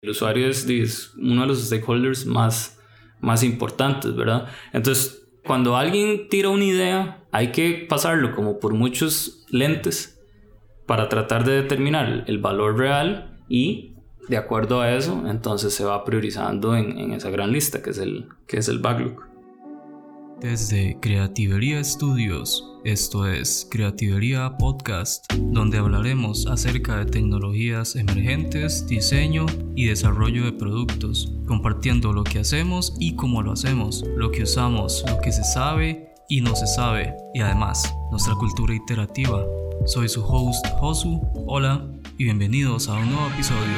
El usuario es uno de los stakeholders más importantes, ¿verdad? Entonces, cuando alguien tira una idea, hay que pasarlo como por muchos lentes para tratar de determinar el valor real y de acuerdo a eso, entonces se va priorizando en esa gran lista que es el backlog. Desde Creativería Studios, esto es Creativería Podcast, donde hablaremos acerca de tecnologías emergentes, diseño y desarrollo de productos, compartiendo lo que hacemos y cómo lo hacemos, lo que usamos, lo que se sabe y no se sabe, y además nuestra cultura iterativa. Soy su host Josu, hola y bienvenidos a un nuevo episodio.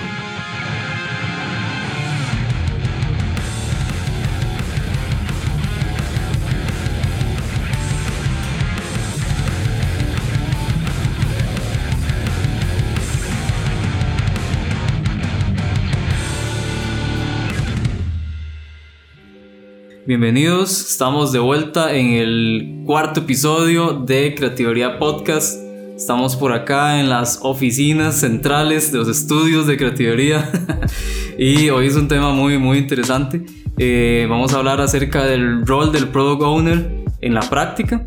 Bienvenidos, estamos de vuelta en el cuarto episodio de Creativería Podcast. Estamos por acá en las oficinas centrales de los estudios de Creativería y hoy es un tema muy interesante. Vamos a hablar acerca del rol del Product Owner en la práctica.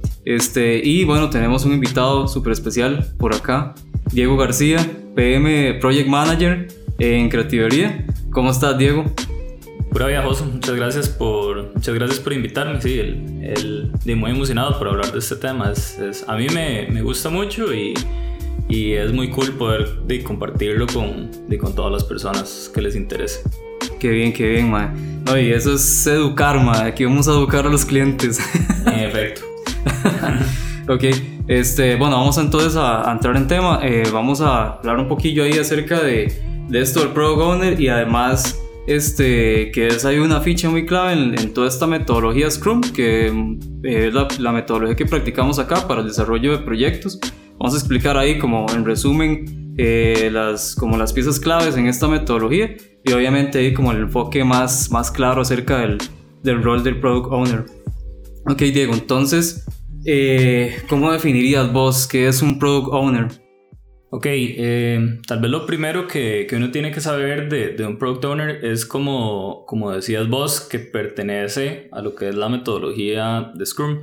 Y bueno, tenemos un invitado súper especial por acá, Diego García, PM Project Manager en Creativería. ¿Cómo estás, Diego? Pura vida, Josu, muchas gracias por invitarme. Sí, muy emocionado por hablar de este tema. A mí me gusta mucho y es muy cool poder compartirlo con todas las personas que les interese. Qué bien, mae. No, y eso es educar, mae. Aquí vamos a educar a los clientes. En efecto. Ok, bueno, vamos entonces a entrar en tema. Vamos a hablar un poquillo ahí acerca de esto del Product Owner y además hay una ficha muy clave en toda esta metodología Scrum, que es la metodología que practicamos acá para el desarrollo de proyectos. Vamos a explicar ahí como en resumen las piezas claves en esta metodología y obviamente ahí como el enfoque más claro acerca del rol del Product Owner. Ok, Diego, entonces ¿cómo definirías vos qué es un Product Owner? Ok, tal vez lo primero que uno tiene que saber de un Product Owner es como decías vos, que pertenece a lo que es la metodología de Scrum.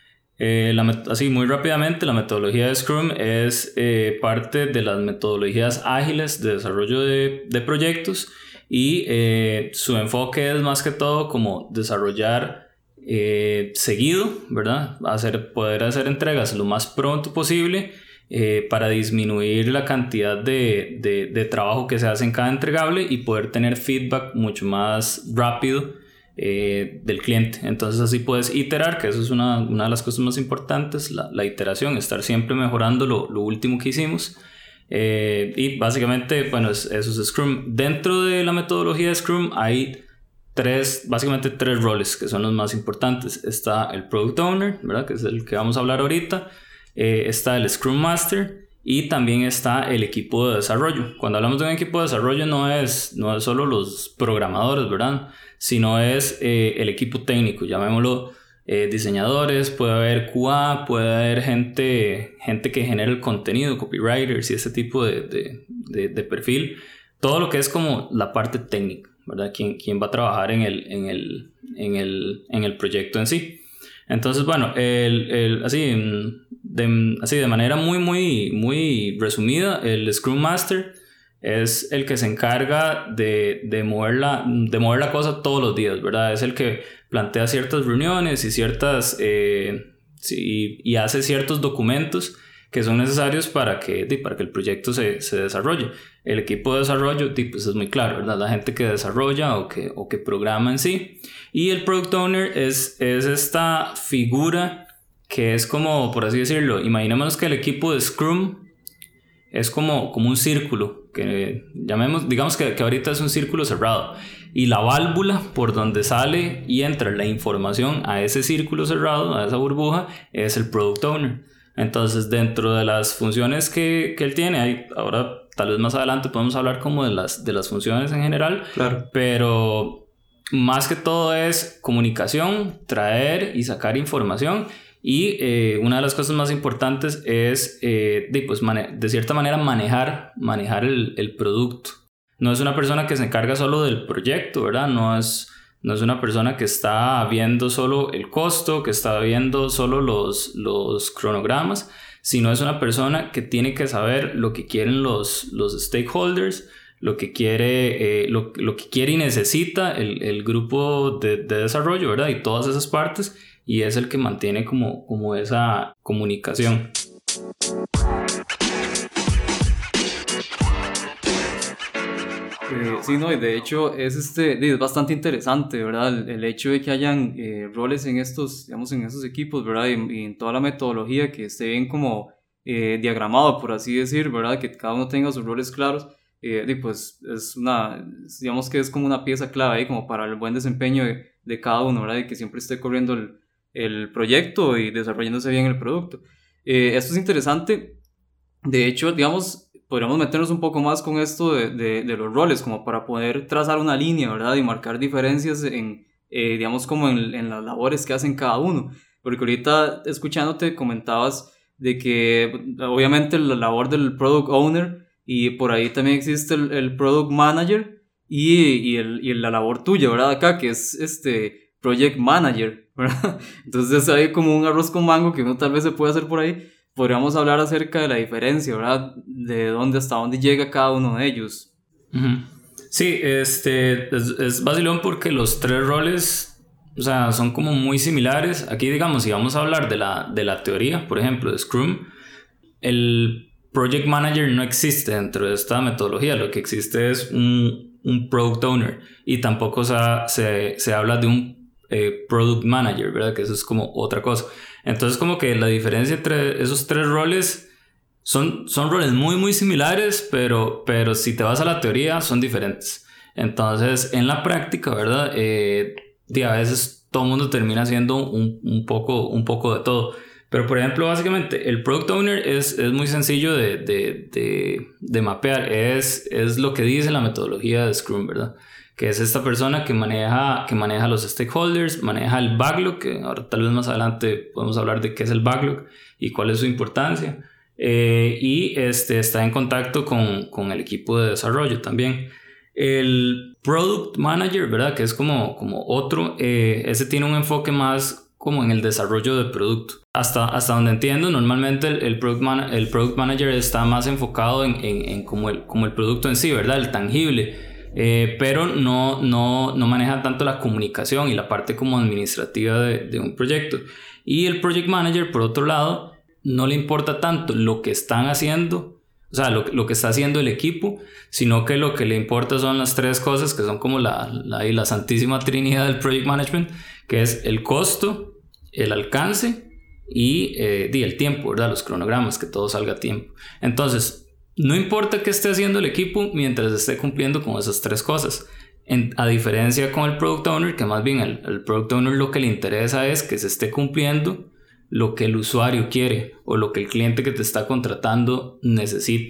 Así muy rápidamente, la metodología de Scrum es parte de las metodologías ágiles de desarrollo de proyectos y su enfoque es más que todo como desarrollar seguido, ¿verdad? Poder hacer entregas lo más pronto posible para disminuir la cantidad de trabajo que se hace en cada entregable y poder tener feedback mucho más rápido del cliente. Entonces así puedes iterar, que eso es una de las cosas más importantes, la iteración, estar siempre mejorando lo último que hicimos. Y básicamente, bueno, eso es Scrum. Dentro de la metodología de Scrum hay básicamente tres roles que son los más importantes. Está el Product Owner, ¿verdad? Que es el que vamos a hablar ahorita. Está el Scrum Master y también está el equipo de desarrollo. Cuando hablamos de un equipo de desarrollo no es solo los programadores, ¿verdad? Sino es el equipo técnico, llamémoslo diseñadores, puede haber QA, puede haber gente que genera el contenido, copywriters y ese tipo de perfil. Todo lo que es como la parte técnica, ¿verdad? ¿Quién va a trabajar en el proyecto en sí? Entonces, bueno, así de manera muy resumida, el Scrum Master es el que se encarga de mover la cosa todos los días, ¿verdad? Es el que plantea ciertas reuniones y hace ciertos documentos que son necesarios para que el proyecto se desarrolle. El equipo de desarrollo pues es muy claro, ¿verdad? La gente que desarrolla o que programa en sí. Y el Product Owner es esta figura que es como, por así decirlo, imaginémonos que el equipo de Scrum es como un círculo, digamos que ahorita es un círculo cerrado. Y la válvula por donde sale y entra la información a ese círculo cerrado, a esa burbuja, es el Product Owner. Entonces, dentro de las funciones que él tiene, ahora tal vez más adelante podemos hablar como de las funciones en general, claro. Pero más que todo es comunicación, traer y sacar información. Y una de las cosas más importantes es de cierta manera manejar el producto. no es una persona que se encarga solo del proyecto, ¿verdad? No es una persona que está viendo solo el costo, que está viendo solo los cronogramas, sino es una persona que tiene que saber lo que quieren los stakeholders, lo que quiere y necesita el grupo de desarrollo, ¿verdad? Y todas esas partes, y es el que mantiene como esa comunicación. Sí, no, y de hecho es bastante interesante, ¿verdad? El hecho de que hayan roles en estos equipos, ¿verdad? Y en toda la metodología que esté bien como diagramado, por así decir, ¿verdad? Que cada uno tenga sus roles claros, pues digamos que es como una pieza clave ahí como para el buen desempeño de cada uno, ¿verdad? Y que siempre esté corriendo el proyecto y desarrollándose bien el producto. Esto es interesante. De hecho, digamos, podríamos meternos un poco más con esto de los roles, como para poder trazar una línea, ¿verdad? Y marcar diferencias digamos, como en las labores que hacen cada uno. Porque ahorita, escuchándote, comentabas de que, obviamente, la labor del Product Owner, y por ahí también existe el Product Manager, y la labor tuya, ¿verdad? Acá, que es Project Manager, ¿verdad? Entonces hay como un arroz con mango que uno tal vez se puede hacer por ahí. Podríamos hablar acerca de la diferencia, ¿verdad? De dónde hasta dónde llega cada uno de ellos. Uh-huh. Sí, es vacilón porque los tres roles, o sea, son como muy similares. Aquí, digamos, si vamos a hablar de la teoría, por ejemplo, de Scrum, el Project Manager no existe dentro de esta metodología. Lo que existe es un Product Owner, y tampoco se habla de un Product Manager, ¿verdad? Que eso es como otra cosa. Entonces, como que la diferencia entre esos tres roles son roles muy, muy similares, pero si te vas a la teoría, son diferentes. Entonces, en la práctica, ¿verdad? A veces todo el mundo termina haciendo un poco de todo. Pero, por ejemplo, básicamente, el Product Owner es muy sencillo de mapear. Es lo que dice la metodología de Scrum, ¿verdad? Que es esta persona que maneja los stakeholders, maneja el backlog, que ahora tal vez más adelante podemos hablar de qué es el backlog y cuál es su importancia, y está en contacto con el equipo de desarrollo también. El Product Manager, ¿verdad? Que es como otro, ese tiene un enfoque más como en el desarrollo del producto. Hasta donde entiendo, normalmente el Product Manager está más enfocado en como el producto en sí, ¿verdad? El tangible. Pero no maneja tanto la comunicación y la parte como administrativa de un proyecto. Y el Project Manager, por otro lado, no le importa tanto lo que están haciendo, o sea, lo que está haciendo el equipo, sino que lo que le importa son las tres cosas que son como la santísima trinidad del Project Management, que es el costo, el alcance y el tiempo, ¿verdad? Los cronogramas, que todo salga a tiempo. Entonces, no importa qué esté haciendo el equipo mientras esté cumpliendo con esas tres cosas. A diferencia con el Product Owner, que más bien el Product Owner lo que le interesa es que se esté cumpliendo lo que el usuario quiere o lo que el cliente que te está contratando necesita.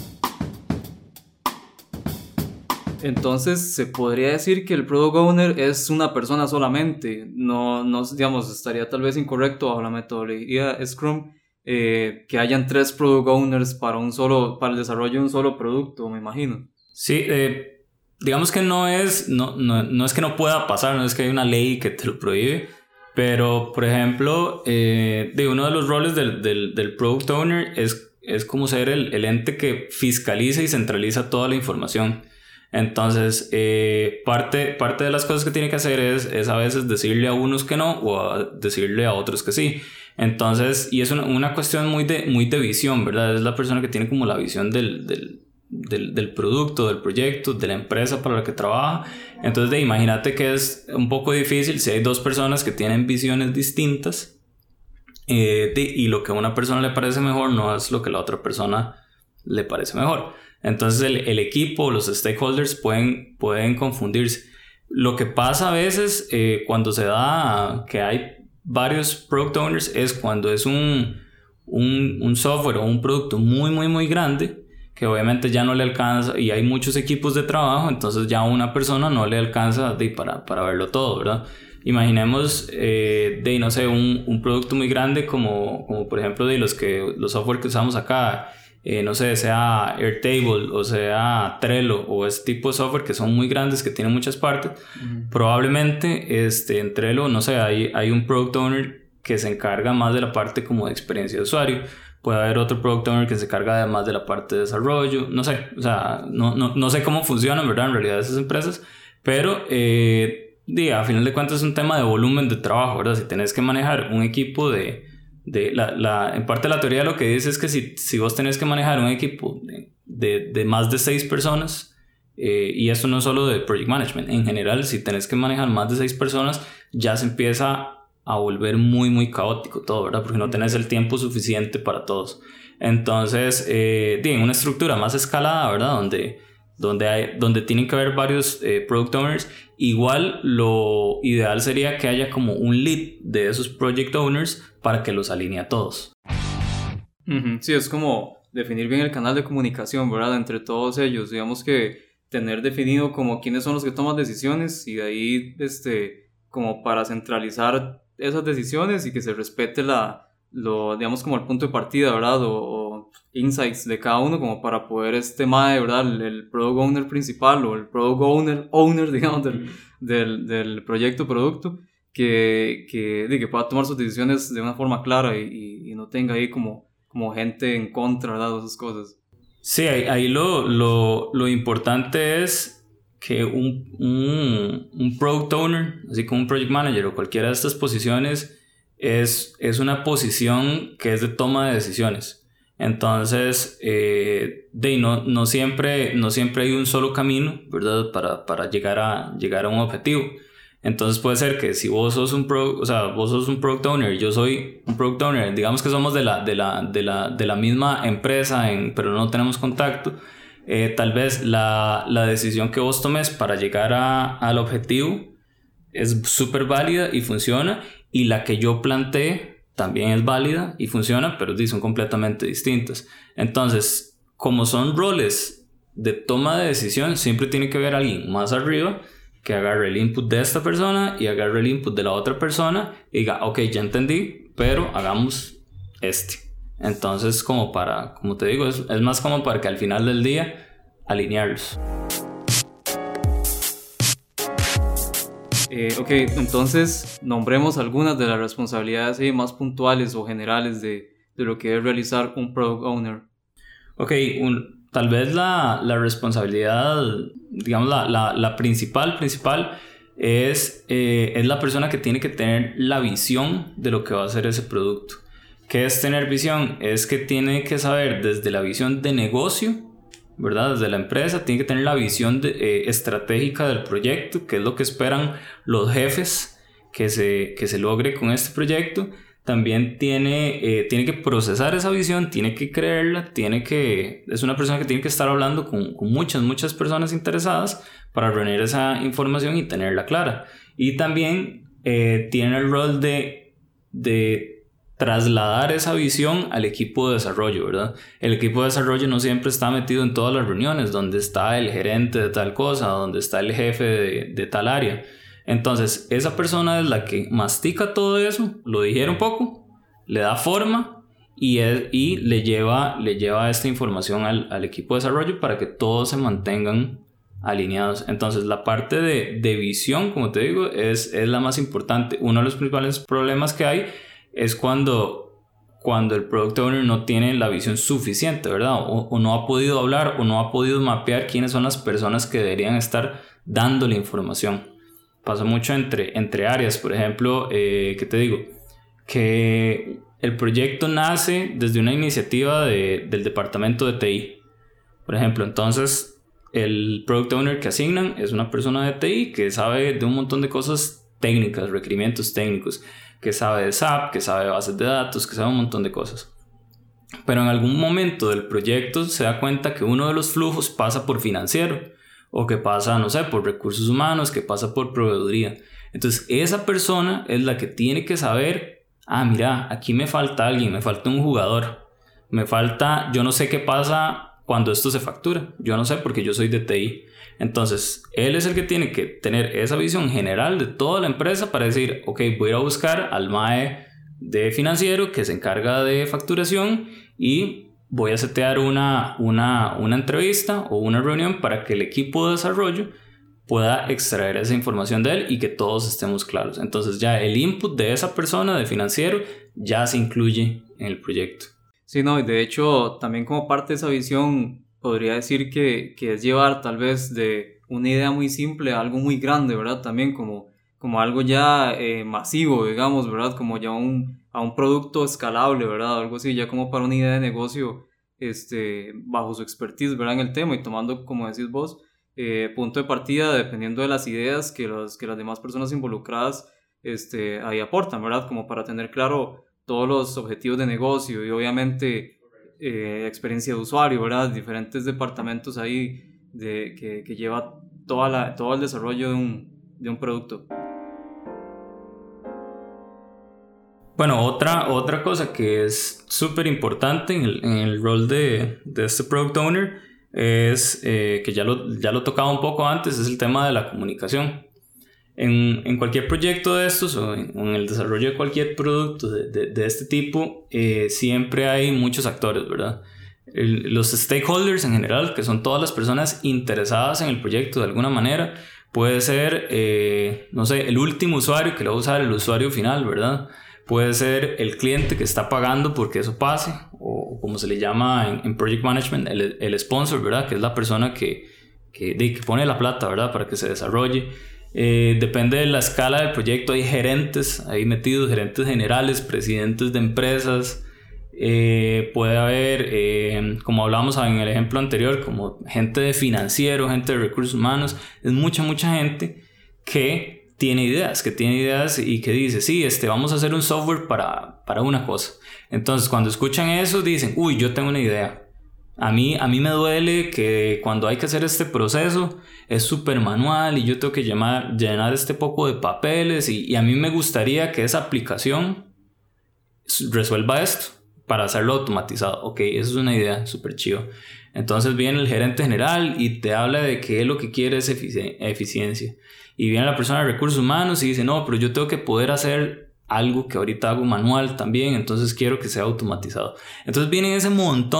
Entonces, se podría decir que el Product Owner es una persona solamente. No, digamos, estaría tal vez incorrecto bajo la metodología Scrum que hayan 3 Product Owners para el desarrollo de un solo producto, me imagino. Sí, digamos que no es que no pueda pasar, no es que hay una ley que te lo prohíbe, pero por ejemplo, uno de los roles del Product Owner es como ser el ente que fiscaliza y centraliza toda la información. Entonces, parte de las cosas que tiene que hacer es a veces decirle a unos que no o decirle a otros que sí. Entonces, y es una cuestión muy de visión, ¿verdad? Es la persona que tiene como la visión del producto, del proyecto, de la empresa para la que trabaja. Entonces, imagínate que es un poco difícil si hay dos personas que tienen visiones distintas y lo que a una persona le parece mejor no es lo que a la otra persona le parece mejor. Entonces, el equipo, los stakeholders pueden confundirse. Lo que pasa a veces cuando se da que hay varios product owners es cuando es un software o un producto muy muy muy grande que obviamente ya no le alcanza y hay muchos equipos de trabajo, entonces ya una persona no le alcanza para verlo todo, ¿verdad? Imaginemos no sé, un producto muy grande como por ejemplo los software que usamos acá, no sé, sea Airtable o sea Trello o ese tipo de software que son muy grandes, que tienen muchas partes, probablemente en Trello, no sé, hay un Product Owner que se encarga más de la parte como de experiencia de usuario. Puede haber otro Product Owner que se encarga además de la parte de desarrollo. No sé, o sea, no sé cómo funcionan, ¿verdad? En realidad esas empresas. Pero, a final de cuentas es un tema de volumen de trabajo, ¿verdad? Si tenés que manejar un equipo en parte la teoría lo que dice es que si vos tenés que manejar un equipo de más de 6 personas, y esto no es solo de Project Management, en general, si tenés que manejar más de 6 personas, ya se empieza a volver muy muy caótico todo, ¿verdad? Porque no tenés el tiempo suficiente para todos. Entonces, en una estructura más escalada, ¿verdad? Donde tienen que haber varios product owners, igual lo ideal sería que haya como un lead de esos project owners para que los alinee a todos. Sí, es como definir bien el canal de comunicación, ¿verdad? Entre todos ellos, digamos que tener definido como quiénes son los que toman decisiones y de ahí, como para centralizar esas decisiones y que se respete digamos como el punto de partida, ¿verdad? O insights de cada uno como para poder ¿verdad? El product owner principal o el product owner digamos, del proyecto, producto, que pueda tomar sus decisiones de una forma clara y no tenga ahí como gente en contra, ¿verdad? De esas cosas. Sí, ahí lo importante es que un product owner, así como un project manager o cualquiera de estas posiciones, es una posición que es de toma de decisiones. Entonces, no siempre hay un solo camino, ¿verdad? Para llegar a un objetivo. Entonces puede ser que si vos sos un product owner, yo soy un product owner, digamos que somos de la misma empresa, pero no tenemos contacto. Tal vez la decisión que vos tomes para llegar al objetivo es súper válida y funciona, y la que yo planteé también es válida y funciona, pero son completamente distintas. Entonces, como son roles de toma de decisión, siempre tiene que haber alguien más arriba que agarre el input de esta persona y agarre el input de la otra persona y diga, ok, ya entendí, pero hagamos Entonces, como te digo, es más como para que al final del día alinearlos. Ok, entonces nombremos algunas de las responsabilidades más puntuales o generales de lo que es realizar un Product Owner. Ok, tal vez la responsabilidad, digamos la principal es la persona que tiene que tener la visión de lo que va a ser ese producto. ¿Qué es tener visión? Es que tiene que saber desde la visión de negocio, ¿verdad? Desde la empresa, tiene que tener la visión estratégica del proyecto, que es lo que esperan los jefes que se logre con este proyecto. También tiene que procesar esa visión, tiene que creerla, es una persona que tiene que estar hablando con muchas personas interesadas para reunir esa información y tenerla clara. Y también tiene el rol de trasladar esa visión al equipo de desarrollo, ¿verdad? El equipo de desarrollo no siempre está metido en todas las reuniones, donde está el gerente de tal cosa, donde está el jefe de tal área. Entonces, esa persona es la que mastica todo eso, lo digiere un poco, le da forma y le lleva esta información al equipo de desarrollo para que todos se mantengan alineados. Entonces, la parte de visión, como te digo, es la más importante. Uno de los principales problemas que hay es cuando el product owner no tiene la visión suficiente, ¿verdad? O no ha podido hablar o no ha podido mapear quiénes son las personas que deberían estar dando la información. Pasa mucho entre áreas, por ejemplo, ¿qué te digo? Que el proyecto nace desde una iniciativa del departamento de TI. Por ejemplo, entonces el product owner que asignan es una persona de TI que sabe de un montón de cosas técnicas, requerimientos técnicos, que sabe de SAP, que sabe de bases de datos, que sabe un montón de cosas. Pero en algún momento del proyecto se da cuenta que uno de los flujos pasa por financiero, o que pasa, no sé, por recursos humanos, que pasa por proveeduría. Entonces esa persona es la que tiene que saber, mira, aquí me falta alguien, me falta un jugador, yo no sé qué pasa cuando esto se factura, yo no sé porque yo soy de TI. Entonces él es el que tiene que tener esa visión general de toda la empresa para decir, ok, voy a ir a buscar al MAE de financiero que se encarga de facturación y voy a setear una entrevista o una reunión para que el equipo de desarrollo pueda extraer esa información de él y que todos estemos claros. Entonces ya el input de esa persona, de financiero, ya se incluye en el proyecto. Sí, no, y de hecho también como parte de esa visión podría decir que es llevar tal vez de una idea muy simple a algo muy grande, ¿verdad? También como algo ya masivo, digamos, ¿verdad? Como ya a un producto escalable, ¿verdad? Algo así, ya como para una idea de negocio bajo su expertise, ¿verdad? En el tema y tomando, como decís vos, punto de partida dependiendo de las ideas que las demás personas involucradas ahí aportan, ¿verdad? Como para tener claro todos los objetivos de negocio y obviamente experiencia de usuario, ¿verdad? Diferentes departamentos ahí que lleva todo el desarrollo de un producto. Bueno, otra cosa que es súper importante en el rol de este Product Owner es, que ya lo tocaba un poco antes, es el tema de la comunicación. En cualquier proyecto de estos o en el desarrollo de cualquier producto de este tipo, siempre hay muchos actores, ¿verdad? Los stakeholders en general, que son todas las personas interesadas en el proyecto de alguna manera, puede ser, no sé, el último usuario que lo va a usar, el usuario final, ¿verdad? Puede ser el cliente que está pagando porque eso pase, o como se le llama en Project Management, el sponsor, ¿verdad? Que es la persona que pone la plata, ¿verdad? Para que se desarrolle. Depende de la escala del proyecto, hay gerentes ahí metidos, gerentes generales, presidentes de empresas. Puede haber, como hablábamos en el ejemplo anterior, como gente de financiero, gente de recursos humanos. Es mucha gente que tiene ideas y que dice, sí, vamos a hacer un software para una cosa. Entonces cuando escuchan eso dicen, uy, yo tengo una idea. A mí me duele que cuando hay que hacer este proceso es súper manual y yo tengo que llenar este poco de papeles y a mí me gustaría que esa aplicación resuelva esto para hacerlo automatizado. Ok, eso es una idea súper chiva. Entonces viene el gerente general y te habla de que él lo que quiere es eficiencia. Y viene la persona de recursos humanos y dice, no, pero yo tengo que poder hacer algo que ahorita hago manual también, entonces quiero que sea automatizado. Entonces vienen ese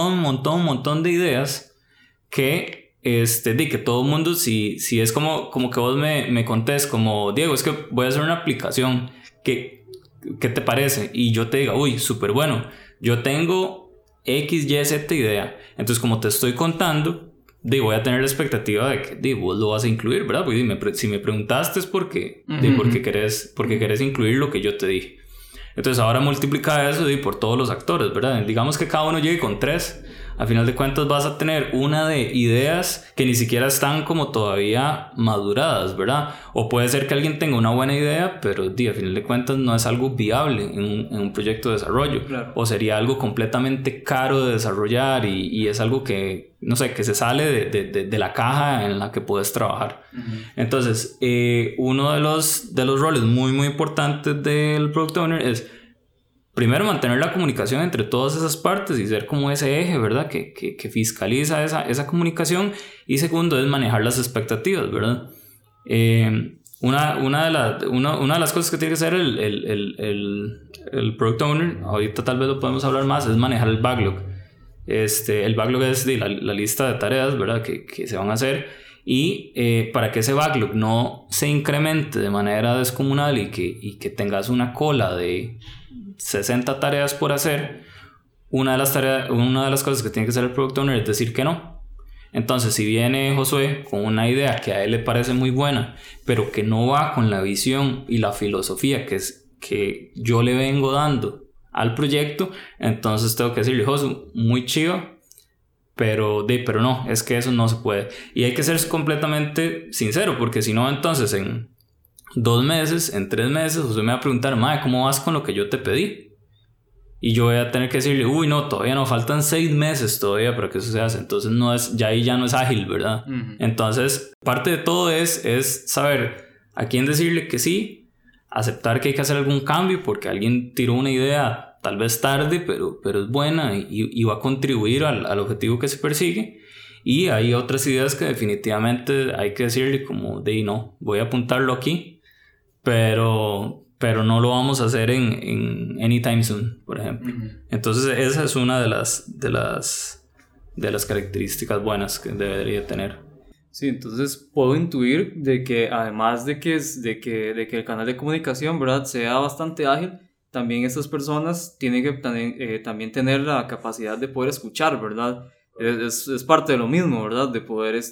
montón de ideas que, que todo el mundo, si es como que vos me contés, como, Diego, es que voy a hacer una aplicación, ¿qué te parece? Y yo te diga, uy, súper bueno, yo tengo X, Y, Z idea. Entonces, como te estoy contando, voy a tener la expectativa de que vos lo vas a incluir, ¿verdad? Pues si me preguntaste es porque querés incluir lo que yo te dije. Entonces ahora multiplica eso por todos los actores, ¿verdad? Digamos que cada uno llegue con 3. A final de cuentas vas a tener una de ideas que ni siquiera están como todavía maduradas, ¿verdad? O puede ser que alguien tenga una buena idea, pero a final de cuentas no es algo viable en un proyecto de desarrollo. Claro. O sería algo completamente caro de desarrollar y es algo que, no sé, que se sale de la caja en la que puedes trabajar. Uh-huh. Entonces, uno de los roles muy importantes del Product Owner es primero mantener la comunicación entre todas esas partes y ser como ese eje, ¿verdad? Que fiscaliza esa comunicación. Y segundo es manejar las expectativas, ¿verdad? Una de las cosas que tiene que hacer el Product Owner, ahorita tal vez lo podemos hablar más, es manejar el backlog. El backlog es la lista de tareas, ¿verdad? Que se van a hacer. Y para que ese backlog no se incremente de manera descomunal y que tengas una cola de 60 tareas por hacer, una de las cosas que tiene que hacer el Product Owner es decir que no. Entonces, si viene Josué con una idea que a él le parece muy buena, pero que no va con la visión y la filosofía que yo le vengo dando al proyecto, entonces tengo que decirle, Josué, muy chido, pero no, es que eso no se puede. Y hay que ser completamente sincero, porque si no, entonces en 2 meses, en 3 meses, José me va a preguntar, madre, ¿cómo vas con lo que yo te pedí? Y yo voy a tener que decirle, uy, no, todavía no, faltan 6 meses todavía para que eso se hace. Entonces ahí ya no es ágil, ¿verdad? Uh-huh. Entonces, parte de todo es saber a quién decirle que sí, aceptar que hay que hacer algún cambio porque alguien tiró una idea tal vez tarde, pero es buena y va a contribuir al objetivo que se persigue. Y hay otras ideas que definitivamente hay que decirle como, no, voy a apuntarlo aquí. Pero pero no lo vamos a hacer en anytime soon, por ejemplo. Entonces esa es una de las características buenas que debería tener. Sí, entonces puedo intuir de que además de que el canal de comunicación, ¿verdad?, sea bastante ágil, también estas personas tienen que también tener la capacidad de poder escuchar, ¿verdad? Es parte de lo mismo, ¿verdad? De poder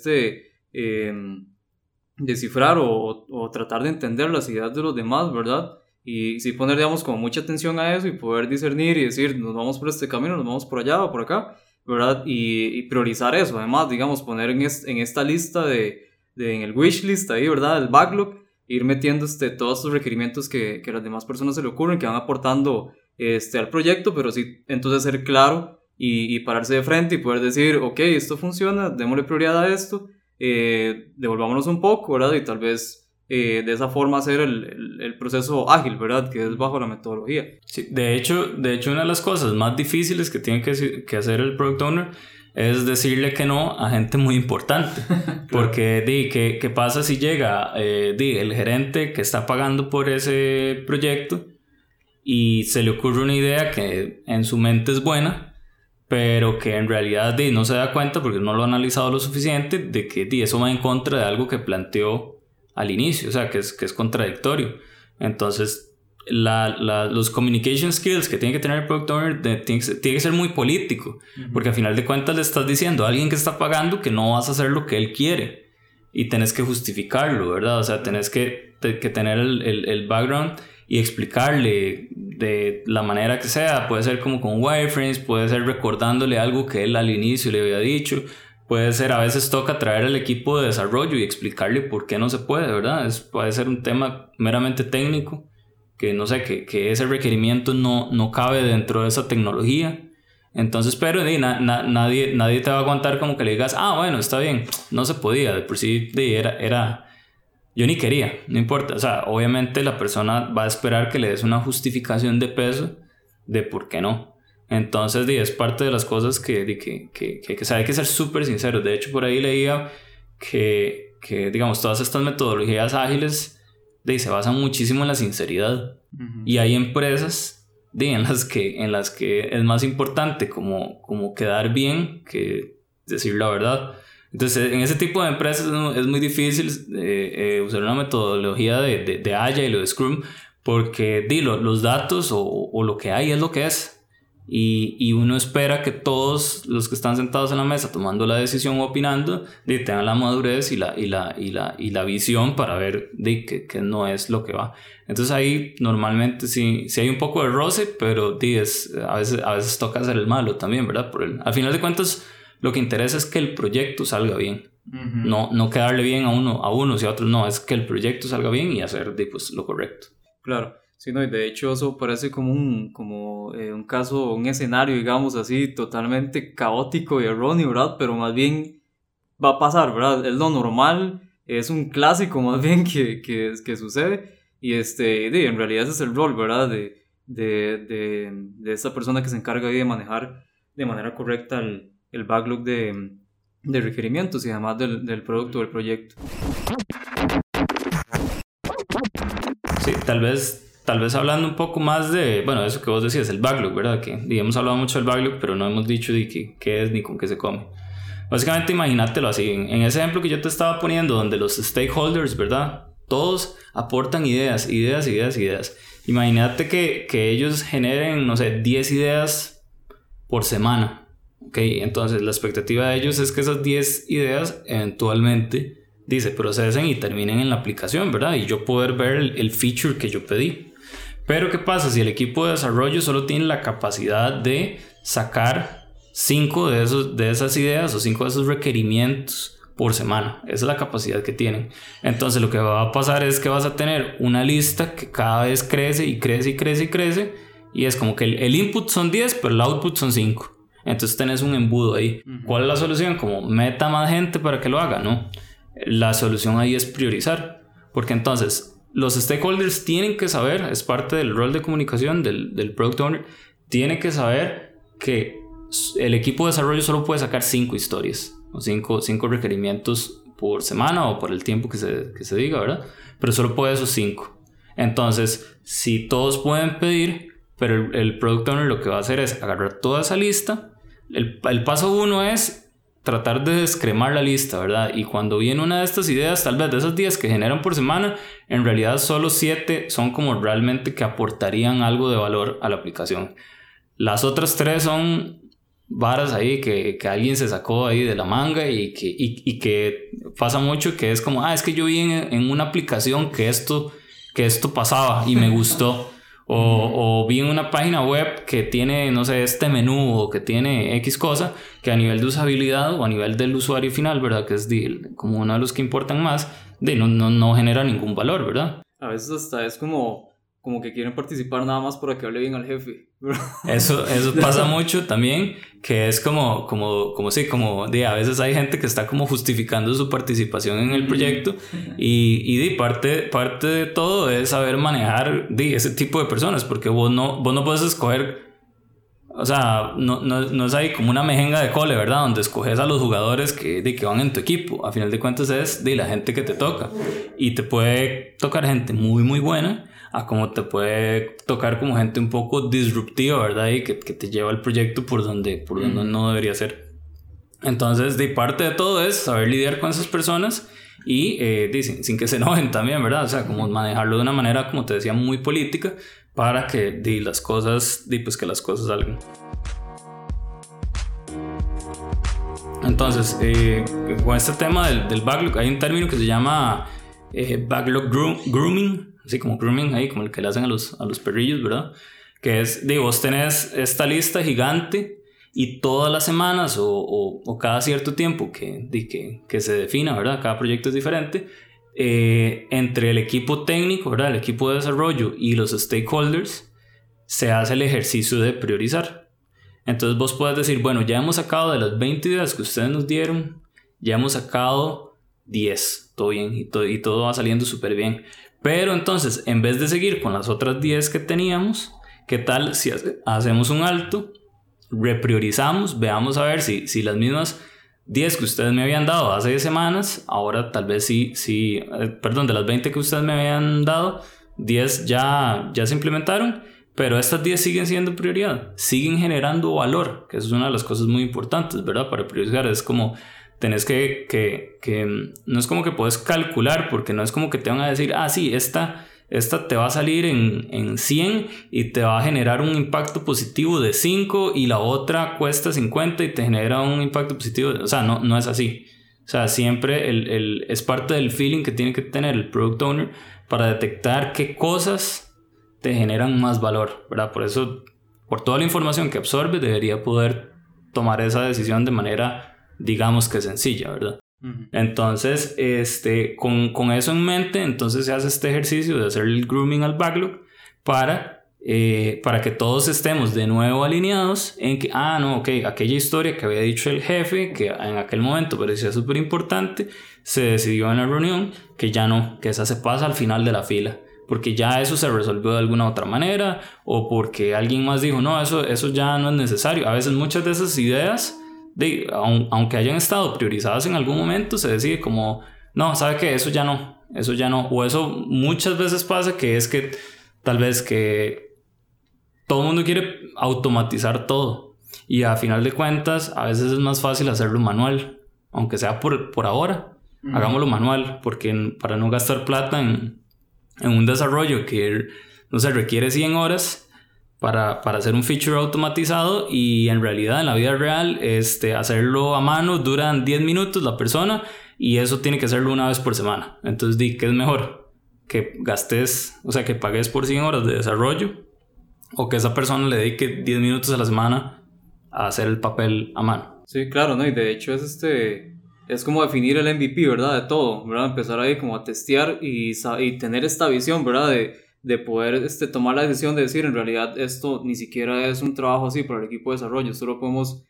descifrar o tratar de entender las ideas de los demás, ¿verdad? Y sí poner, digamos, como mucha atención a eso y poder discernir y decir, nos vamos por este camino, nos vamos por allá o por acá, ¿verdad? Y priorizar eso, además, digamos, poner en esta lista en el wishlist ahí, ¿verdad? El backlog, ir metiendo todos estos requerimientos que a las demás personas se le ocurren, que van aportando al proyecto, pero sí, entonces ser claro y pararse de frente y poder decir, ok, esto funciona, démosle prioridad a esto, devolvámonos un poco, ¿verdad? Y tal vez de esa forma hacer el proceso ágil, ¿verdad? Que es bajo la metodología. Sí, de hecho, una de las cosas más difíciles que tiene que hacer el Product Owner es decirle que no a gente muy importante. Claro. Porque, ¿qué pasa si llega el gerente que está pagando por ese proyecto y se le ocurre una idea que en su mente es buena, pero que en realidad no se da cuenta porque no lo ha analizado lo suficiente de que eso va en contra de algo que planteó al inicio, o sea, que es contradictorio? Entonces, los communication skills que tiene que tener el Product Owner tiene que ser muy político, porque al final de cuentas le estás diciendo a alguien que está pagando que no vas a hacer lo que él quiere y tenés que justificarlo, ¿verdad? O sea, tenés que tener el background y explicarle de la manera que sea. Puede ser como con wireframes, puede ser recordándole algo que él al inicio le había dicho, puede ser, a veces toca traer al equipo de desarrollo y explicarle por qué no se puede, ¿verdad? Puede ser un tema meramente técnico, que no sé, que ese requerimiento no cabe dentro de esa tecnología. Entonces, pero nadie te va a aguantar como que le digas, bueno, está bien, no se podía, de por sí era yo ni quería, no importa. O sea, obviamente la persona va a esperar que le des una justificación de peso de por qué no. Entonces, es parte de las cosas que hay que ser súper sinceros. De hecho, por ahí leía que digamos, todas estas metodologías ágiles se basan muchísimo en la sinceridad. Y hay empresas en las que es más importante como quedar bien que decir la verdad. Entonces, en ese tipo de empresas es muy difícil usar una metodología de Agile o de Scrum, porque los datos o lo que hay es lo que es. Y uno espera que todos los que están sentados en la mesa tomando la decisión o opinando tengan la madurez y la visión para ver que no es lo que va. Entonces ahí normalmente sí hay un poco de roce, pero a veces toca hacer el malo también, ¿verdad? Al final de cuentas lo que interesa es que el proyecto salga bien. No quedarle bien a unos y a otros, no, es que el proyecto salga bien y hacer pues, lo correcto. Claro. Sí, no, y de hecho eso parece como un caso, un escenario, digamos así, totalmente caótico y erróneo, ¿verdad? Pero más bien va a pasar, ¿verdad? Es lo normal, es un clásico más bien que sucede, y en realidad ese es el rol, ¿verdad? De esta persona que se encarga de manejar de manera correcta el backlog de requerimientos y además del producto del proyecto. Sí, tal vez hablando un poco más de, bueno, eso que vos decías, el backlog, ¿verdad? Que hemos hablado mucho del backlog, pero no hemos dicho de qué es ni con qué se come. Básicamente, imagínatelo así, en ese ejemplo que yo te estaba poniendo, donde los stakeholders, ¿verdad? Todos aportan ideas. Imagínate que ellos generen, no sé, 10 ideas por semana, ¿ok? Entonces, la expectativa de ellos es que esas 10 ideas eventualmente procesen y terminen en la aplicación, ¿verdad? Y yo poder ver el feature que yo pedí. Pero ¿qué pasa si el equipo de desarrollo solo tiene la capacidad de sacar 5 de esas ideas o 5 de esos requerimientos por semana? Esa es la capacidad que tienen. Entonces lo que va a pasar es que vas a tener una lista que cada vez crece y crece, y es como que el input son 10, pero el output son 5. Entonces tenés un embudo ahí. ¿Cuál es la solución? Como meta más gente para que lo haga, ¿no? La solución ahí es priorizar, porque entonces los stakeholders tienen que saber, es parte del rol de comunicación del Product Owner, tiene que saber que el equipo de desarrollo solo puede sacar 5 historias o 5 requerimientos por semana o por el tiempo que se diga, ¿verdad? Pero solo puede esos 5. Entonces, si todos pueden pedir, pero el Product Owner lo que va a hacer es agarrar toda esa lista. El paso 1 es tratar de descremar la lista, ¿verdad? Y cuando viene una de estas ideas, tal vez de esas 10 que generan por semana, en realidad solo 7 son como realmente que aportarían algo de valor a la aplicación. Las otras 3 son varas ahí que alguien se sacó ahí de la manga y que pasa mucho, que es como, es que yo vi en una aplicación que esto pasaba y me gustó. O vi en una página web que tiene, no sé, este menú o que tiene X cosa, que a nivel de usabilidad o a nivel del usuario final, ¿verdad? Que es como uno de los que importan más, no genera ningún valor, ¿verdad? A veces hasta es como que quieren participar nada más para que hable bien al jefe. Eso pasa mucho también, que es como a veces hay gente que está como justificando su participación en el proyecto y parte de todo es saber manejar ese tipo de personas, porque vos no puedes escoger, o sea, no es ahí como una mejenga de cole, ¿verdad? Donde escoges a los jugadores que van en tu equipo. A final de cuentas es la gente que te toca, y te puede tocar gente muy muy buena, a como te puede tocar como gente un poco disruptiva, ¿verdad? Y que te lleva el proyecto por donde no debería ser. Entonces, parte de todo es saber lidiar con esas personas y sin que se enojen también, ¿verdad? O sea, como manejarlo de una manera, como te decía, muy política, para que las cosas salgan. Entonces, con este tema del backlog, hay un término que se llama backlog grooming, así como grooming ahí, como el que le hacen a los perrillos, ¿verdad? Que es, vos tenés esta lista gigante y todas las semanas o cada cierto tiempo que se defina, ¿verdad? Cada proyecto es diferente, entre el equipo técnico, ¿verdad? El equipo de desarrollo y los stakeholders se hace el ejercicio de priorizar. Entonces vos puedes decir, bueno, ya hemos sacado de las 20 ideas que ustedes nos dieron, ya hemos sacado 10, todo bien, y todo va saliendo súper bien. Pero entonces, en vez de seguir con las otras 10 que teníamos, ¿qué tal si hacemos un alto, repriorizamos, veamos a ver si las mismas 10 que ustedes me habían dado hace semanas, ahora tal vez de las 20 que ustedes me habían dado, 10 ya se implementaron, pero estas 10 siguen siendo prioridad, siguen generando valor, que eso es una de las cosas muy importantes, ¿verdad? Para priorizar es como tenés que no es como que puedes calcular, porque no es como que te van a decir, sí, esta te va a salir en 100 y te va a generar un impacto positivo de 5, y la otra cuesta 50 y te genera un impacto positivo o sea, no es así. O sea, siempre es parte del feeling que tiene que tener el Product Owner para detectar qué cosas te generan más valor, ¿verdad? Por eso, por toda la información que absorbe, debería poder tomar esa decisión de manera, digamos que sencilla, ¿verdad? Entonces, con eso en mente, entonces se hace este ejercicio de hacer el grooming al backlog para que todos estemos de nuevo alineados en que, aquella historia que había dicho el jefe, que en aquel momento parecía súper importante, se decidió en la reunión que ya no, que esa se pasa al final de la fila, porque ya eso se resolvió de alguna otra manera, o porque alguien más dijo, no, eso ya no es necesario. A veces muchas de esas ideas, aunque hayan estado priorizadas en algún momento, se decide como, no, ¿sabe qué? Eso ya no, o eso muchas veces pasa, que es que tal vez que todo el mundo quiere automatizar todo, y a final de cuentas a veces es más fácil hacerlo manual, aunque sea por ahora, hagámoslo manual, porque para no gastar plata en un desarrollo que, no sé, requiere 100 horas para hacer un feature automatizado, y en realidad en la vida real hacerlo a mano duran 10 minutos la persona, y eso tiene que hacerlo una vez por semana. Entonces, ¿qué es mejor? Que gastes, o sea, que pagues por 100 horas de desarrollo, o que esa persona le dedique 10 minutos a la semana a hacer el papel a mano. Sí, claro, ¿no? Y de hecho es como definir el MVP, ¿verdad? De todo, ¿verdad? Empezar ahí como a testear y tener esta visión, ¿verdad? De poder tomar la decisión de decir, en realidad esto ni siquiera es un trabajo así para el equipo de desarrollo, solo podemos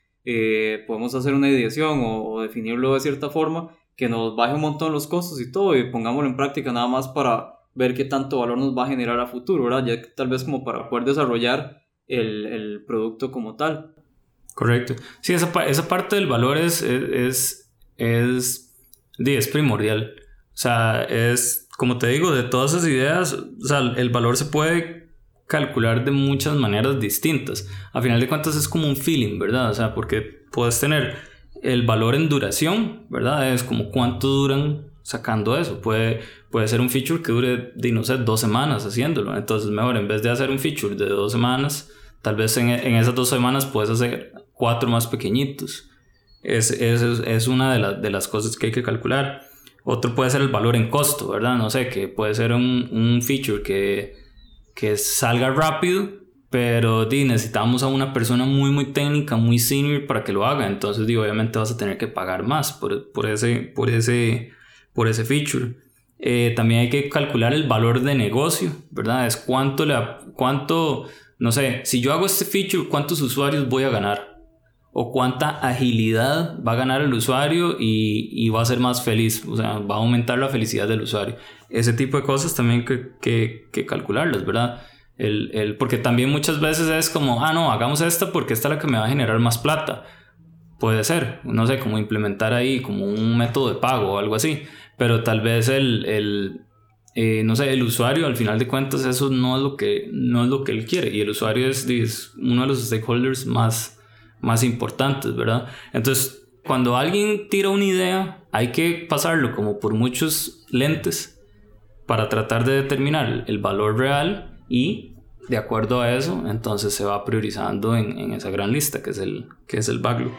hacer una ideación o definirlo de cierta forma que nos baje un montón los costos y todo, y pongámoslo en práctica nada más para ver qué tanto valor nos va a generar a futuro, ¿verdad? Ya tal vez como para poder desarrollar el producto como tal. Correcto. Sí, esa parte del valor es primordial. O sea, es como te digo, de todas esas ideas, o sea, el valor se puede calcular de muchas maneras distintas. A final de cuentas es como un feeling, ¿verdad? O sea, porque puedes tener el valor en duración, ¿verdad? Es como cuánto duran sacando eso. Puede ser un feature que dure, no sé, 2 semanas haciéndolo. Entonces mejor, en vez de hacer un feature de 2 semanas, tal vez en esas 2 semanas puedes hacer 4 más pequeñitos. Es una de las cosas que hay que calcular. Otro puede ser el valor en costo, ¿verdad? No sé, que puede ser un feature que salga rápido, pero necesitamos a una persona muy muy técnica, muy senior para que lo haga. Entonces obviamente vas a tener que pagar más por ese feature. También hay que calcular el valor de negocio, ¿verdad? Es cuánto, no sé, si yo hago este feature, ¿cuántos usuarios voy a ganar? O cuánta agilidad va a ganar el usuario y va a ser más feliz, o sea, va a aumentar la felicidad del usuario. Ese tipo de cosas también que calcularlas, ¿verdad? Porque también muchas veces es como, no, hagamos esta porque esta es la que me va a generar más plata. Puede ser, no sé, como implementar ahí como un método de pago o algo así, pero tal vez no sé, el usuario al final de cuentas eso no es lo que él quiere, y el usuario es uno de los stakeholders más importantes, ¿verdad? Entonces, cuando alguien tira una idea, hay que pasarlo como por muchos lentes para tratar de determinar el valor real, y de acuerdo a eso, entonces se va priorizando en esa gran lista que es el backlog.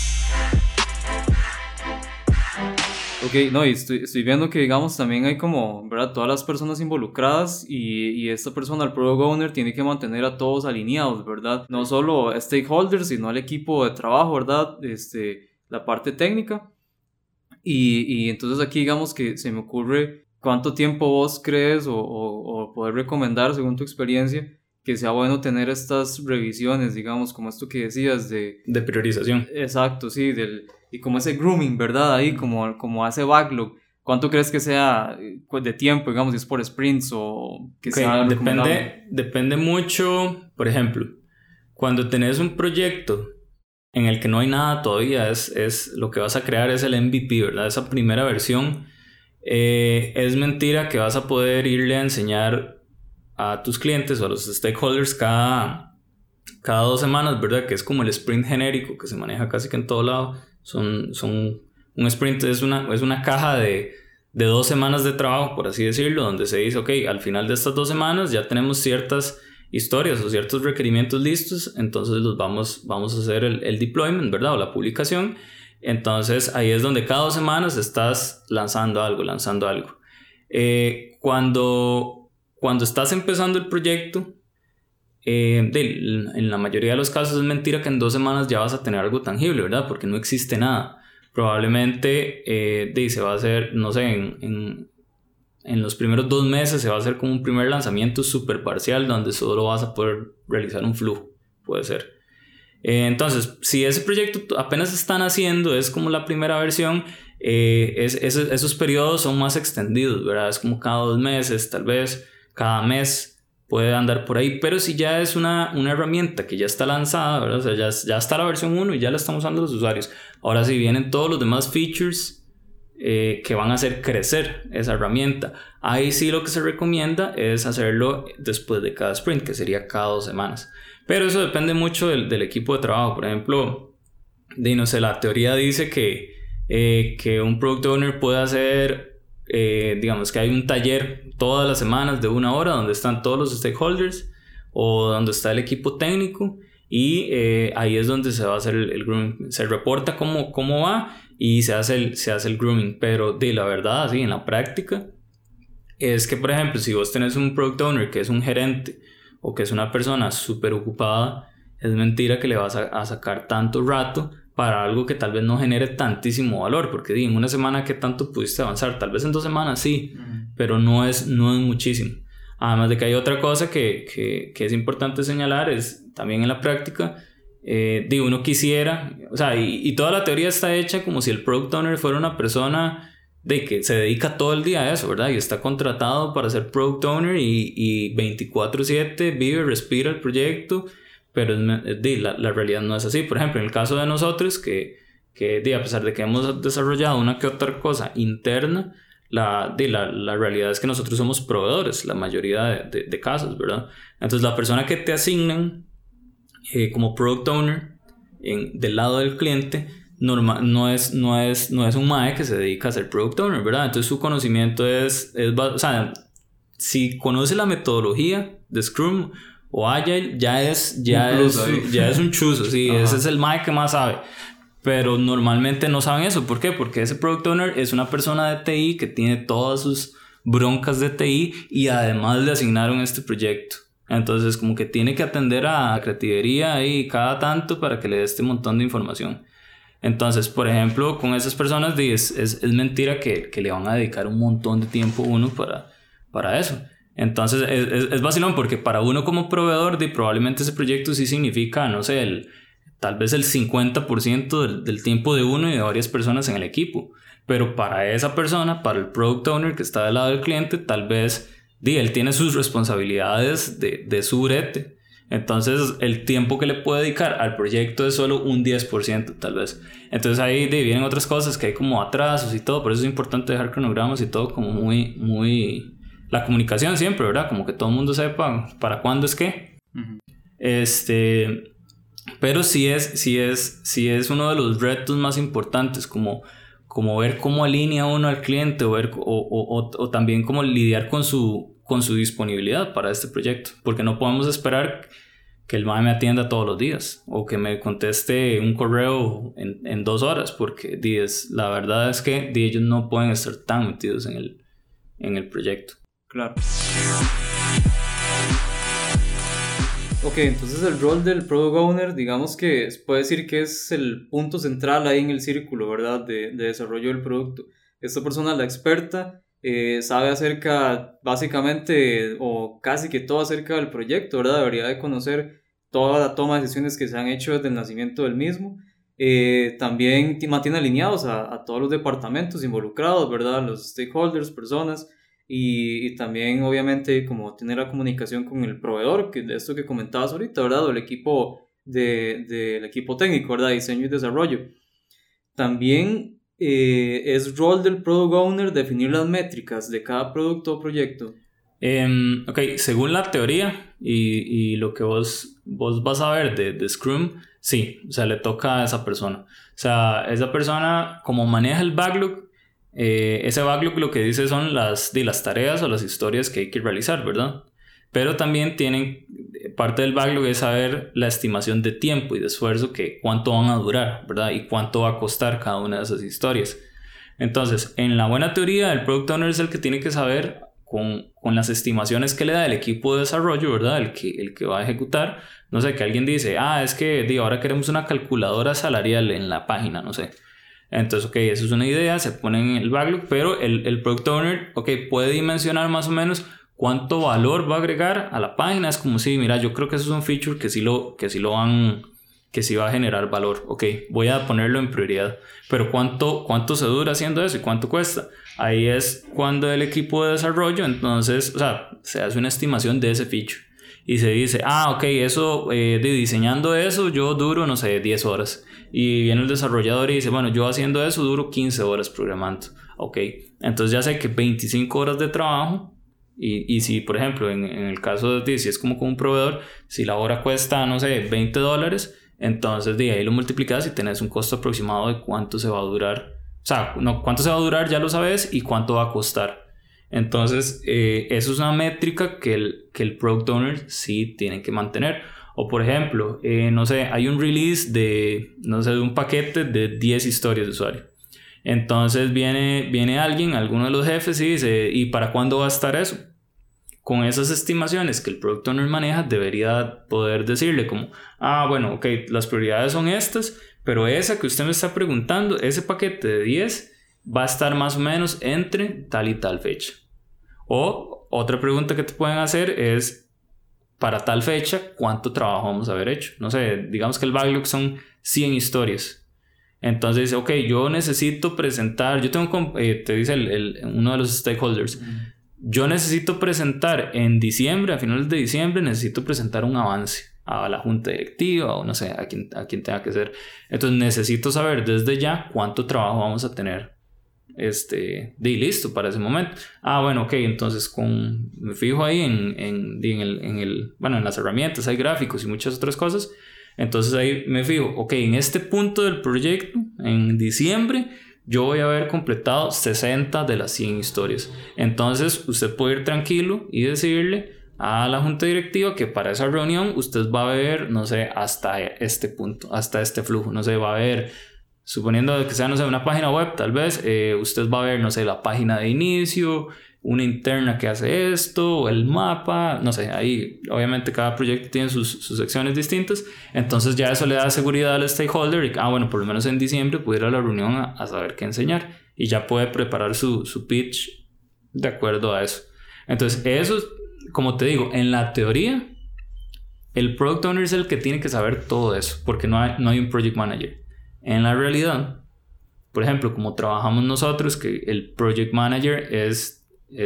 Ok, no, y estoy viendo que, digamos, también hay como, ¿verdad?, todas las personas involucradas, y esta persona, el Product Owner, tiene que mantener a todos alineados, ¿verdad? No solo a stakeholders, sino al equipo de trabajo, ¿verdad? La parte técnica. Y entonces aquí, digamos, que se me ocurre, ¿cuánto tiempo vos crees o poder recomendar, según tu experiencia, que sea bueno tener estas revisiones, digamos, como esto que decías de priorización? Exacto, sí, y como ese grooming, ¿verdad? Ahí, como hace backlog. ¿Cuánto crees que sea de tiempo, digamos, si es por sprints o que sea recomendable? Depende mucho. Por ejemplo, cuando tenés un proyecto en el que no hay nada todavía, es lo que vas a crear es el MVP, ¿verdad? Esa primera versión. Es mentira que vas a poder irle a enseñar a tus clientes o a los stakeholders cada 2 semanas, ¿verdad? Que es como el sprint genérico que se maneja casi que en todo lado. Un sprint es una caja de 2 semanas de trabajo, por así decirlo, donde se dice, ok, al final de estas 2 semanas ya tenemos ciertas historias o ciertos requerimientos listos, entonces los vamos a hacer el deployment, ¿verdad? O la publicación. Entonces ahí es donde cada 2 semanas estás lanzando algo. Cuando estás empezando el proyecto, en la mayoría de los casos es mentira que en 2 semanas ya vas a tener algo tangible, ¿verdad? Porque no existe nada. Probablemente se va a hacer, no sé, en los primeros 2 meses se va a hacer como un primer lanzamiento súper parcial donde solo vas a poder realizar un flujo, puede ser. Entonces, si ese proyecto apenas están haciendo, es como la primera versión, esos periodos son más extendidos, ¿verdad? Es como cada 2 meses, tal vez cada mes puede andar por ahí. Pero si ya es una herramienta que ya está lanzada, ¿verdad? O sea, ya está la versión 1 y ya la están usando los usuarios. Ahora sí vienen todos los demás features que van a hacer crecer esa herramienta. Ahí sí lo que se recomienda es hacerlo después de cada sprint, que sería cada 2 semanas. Pero eso depende mucho del equipo de trabajo. Por ejemplo, no sé, la teoría dice que un Product Owner puede hacer, digamos que hay un taller todas las semanas de 1 hora donde están todos los stakeholders o donde está el equipo técnico, y ahí es donde se va a hacer el grooming. Se reporta cómo va y se hace el grooming. Pero la verdad, sí, en la práctica es que, por ejemplo, si vos tenés un Product Owner que es un gerente o que es una persona súper ocupada, es mentira que le vas a sacar tanto rato para algo que tal vez no genere tantísimo valor, porque en 1 semana ¿qué tanto pudiste avanzar? Tal vez en 2 semanas sí, pero no es muchísimo. Además de que hay otra cosa que es importante señalar, es también en la práctica, uno quisiera, o sea, y toda la teoría está hecha como si el Product Owner fuera una persona que se dedica todo el día a eso, ¿verdad? Y está contratado para ser Product Owner y 24/7 vive, respira el proyecto. Pero la realidad no es así. Por ejemplo, en el caso de nosotros, que a pesar de que hemos desarrollado una que otra cosa interna, la realidad es que nosotros somos proveedores, la mayoría de casos, ¿verdad? Entonces la persona que te asignan como Product Owner del lado del cliente no es un mae que se dedica a ser Product Owner, ¿verdad? Entonces su conocimiento o sea, si conoce la metodología de Scrum o Agile, ya es un chuzo, sí. Ese es el mae que más sabe. Pero normalmente no saben eso. ¿Por qué? Porque ese Product Owner es una persona de TI que tiene todas sus broncas de TI y además le asignaron este proyecto. Entonces como que tiene que atender a creativería ahí cada tanto para que le dé este montón de información. Entonces, por ejemplo, con esas personas es mentira que le van a dedicar un montón de tiempo uno para eso. Entonces es vacilón porque para uno como proveedor probablemente ese proyecto sí significa, no sé, tal vez el 50% del tiempo de uno y de varias personas en el equipo. Pero para esa persona, para el Product Owner que está del lado del cliente, tal vez él tiene sus responsabilidades de su brete. Entonces el tiempo que le puede dedicar al proyecto es solo un 10% tal vez. Entonces ahí vienen otras cosas que hay como atrasos y todo. Por eso es importante dejar cronogramas y todo como muy... La comunicación siempre, ¿verdad? Como que todo el mundo sepa para cuándo es qué. Uh-huh. Pero sí es uno de los retos más importantes, como ver cómo alinea uno al cliente o también cómo lidiar con su disponibilidad para este proyecto. Porque no podemos esperar que el MAE me atienda todos los días o que me conteste un correo en 2 horas, porque la verdad es que ellos no pueden estar tan metidos en el proyecto. Claro. Ok, entonces el rol del Product Owner, digamos que puede decir que es el punto central ahí en el círculo, ¿verdad? De desarrollo del producto. Esta persona, la experta, sabe acerca, básicamente, o casi que todo acerca del proyecto, ¿verdad? Debería de conocer toda la toma de decisiones que se han hecho desde el nacimiento del mismo. También mantiene alineados a todos los departamentos involucrados, ¿verdad? Los stakeholders, personas. Y también obviamente como tener la comunicación con el proveedor, que de esto que comentabas ahorita, ¿verdad? O el equipo del equipo técnico, ¿verdad? Diseño y desarrollo. También es rol del Product Owner definir las métricas de cada producto o proyecto. Ok, según la teoría y lo que vos vas a ver de Scrum, sí, o sea, le toca a esa persona. O sea, esa persona como maneja el backlog, ese backlog lo que dice son las tareas o las historias que hay que realizar, ¿verdad? Pero también parte del backlog es saber la estimación de tiempo y de esfuerzo, que cuánto van a durar, ¿verdad? Y cuánto va a costar cada una de esas historias. Entonces, en la buena teoría, el Product Owner es el que tiene que saber con las estimaciones que le da el equipo de desarrollo, ¿verdad? El que va a ejecutar. No sé, que alguien dice, es que ahora queremos una calculadora salarial en la página, no sé. Entonces, ok, eso es una idea, se pone en el backlog, pero el Product Owner, ok, puede dimensionar más o menos cuánto valor va a agregar a la página. Es como si, mira, yo creo que eso es un feature que sí va a generar valor. Ok, voy a ponerlo en prioridad. Pero ¿cuánto se dura haciendo eso y cuánto cuesta? Ahí es cuando el equipo de desarrollo, entonces, o sea, se hace una estimación de ese feature. Y se dice, ok, eso, diseñando eso yo duro, no sé, 10 horas. Y viene el desarrollador y dice, bueno, yo haciendo eso duro 15 horas programando. Ok, entonces ya sé que 25 horas de trabajo. Y si, por ejemplo, en el caso de ti, si es como con un proveedor, si la hora cuesta, no sé, $20, entonces de ahí lo multiplicas y tenés un costo aproximado de cuánto se va a durar. O sea, no, cuánto se va a durar ya lo sabes y cuánto va a costar. Entonces, eso es una métrica que el Product Owner sí tiene que mantener. O por ejemplo, no sé, hay un release de un paquete de 10 historias de usuario. Entonces viene alguno de los jefes y dice, ¿y para cuándo va a estar eso? Con esas estimaciones que el Product Owner maneja, debería poder decirle como, bueno, ok, las prioridades son estas, pero esa que usted me está preguntando, ese paquete de 10 va a estar más o menos entre tal y tal fecha. O otra pregunta que te pueden hacer es, para tal fecha, ¿cuánto trabajo vamos a haber hecho? No sé, digamos que el backlog son 100 historias. Entonces dice, ok, yo necesito presentar, te dice uno de los stakeholders, yo necesito presentar en diciembre, a finales de diciembre, necesito presentar un avance a la junta directiva o no sé, a quien tenga que ser. Entonces necesito saber desde ya cuánto trabajo vamos a tener listo para ese momento. Bueno, ok, entonces me fijo ahí en las herramientas, hay gráficos y muchas otras cosas. Entonces ahí me fijo, ok, en este punto del proyecto, en diciembre, yo voy a haber completado 60 de las 100 historias. Entonces usted puede ir tranquilo y decirle a la junta directiva que para esa reunión usted va a ver, no sé, hasta este punto, hasta este flujo, no sé, va a ver, suponiendo que sea, no sé, una página web, tal vez usted va a ver, no sé, la página de inicio, una interna que hace esto, o el mapa, no sé, ahí obviamente cada proyecto tiene sus secciones distintas, entonces ya eso le da seguridad al stakeholder y bueno, por lo menos en diciembre puede ir a la reunión a saber qué enseñar y ya puede preparar su pitch de acuerdo a eso. Entonces eso, como te digo, en la teoría el product owner es el que tiene que saber todo eso, porque no hay un project manager. En la realidad, por ejemplo, como trabajamos nosotros, que el project manager es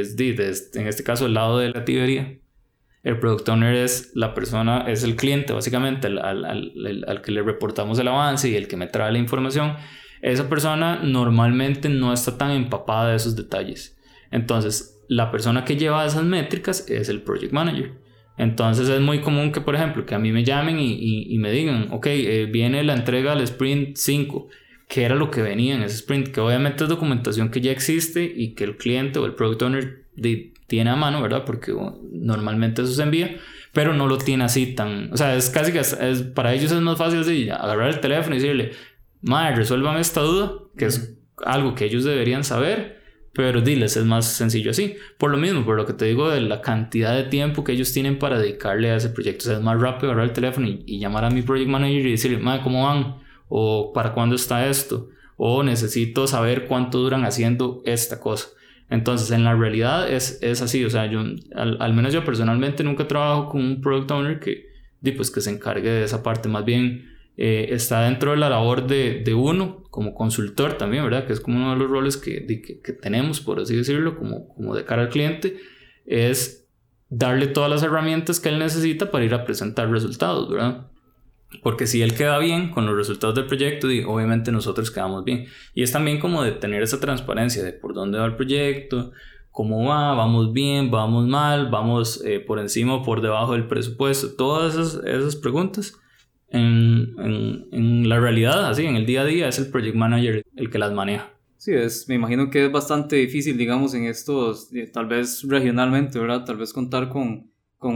en este caso el lado de la tibería, el product owner es la persona, es el cliente básicamente, al que le reportamos el avance y el que me trae la información. Esa persona normalmente no está tan empapada de esos detalles. Entonces la persona que lleva esas métricas es el project manager. Entonces es muy común que, por ejemplo, que a mí me llamen y me digan, ok, viene la entrega del sprint 5, que era lo que venía en ese sprint, que obviamente es documentación que ya existe y que el cliente o el product owner tiene a mano, ¿verdad? Porque normalmente eso se envía, pero no lo tiene así tan... O sea, es casi que para ellos es más fácil de agarrar el teléfono y decirle, madre, resuélvame esta duda, que es algo que ellos deberían saber, pero diles, es más sencillo así. Por lo mismo, por lo que te digo de la cantidad de tiempo que ellos tienen para dedicarle a ese proyecto. O sea, es más rápido agarrar el teléfono y llamar a mi project manager y decirle, madre, ¿cómo van? O ¿para cuándo está esto? O necesito saber cuánto duran haciendo esta cosa. Entonces en la realidad es así. O sea, yo al menos yo personalmente nunca trabajo con un product owner que se encargue de esa parte. Más bien está dentro de la labor de uno como consultor también, ¿verdad? Que es como uno de los roles que tenemos, por así decirlo, como de cara al cliente, es darle todas las herramientas que él necesita para ir a presentar resultados, ¿verdad? Porque si él queda bien con los resultados del proyecto, obviamente nosotros quedamos bien. Y es también como de tener esa transparencia de por dónde va el proyecto, cómo va, vamos bien, vamos mal, vamos por encima o por debajo del presupuesto. Todas esas preguntas en la realidad, así en el día a día, es el project manager el que las maneja. Sí, me imagino que es bastante difícil, digamos, en estos, tal vez regionalmente, ¿verdad? Tal vez contar con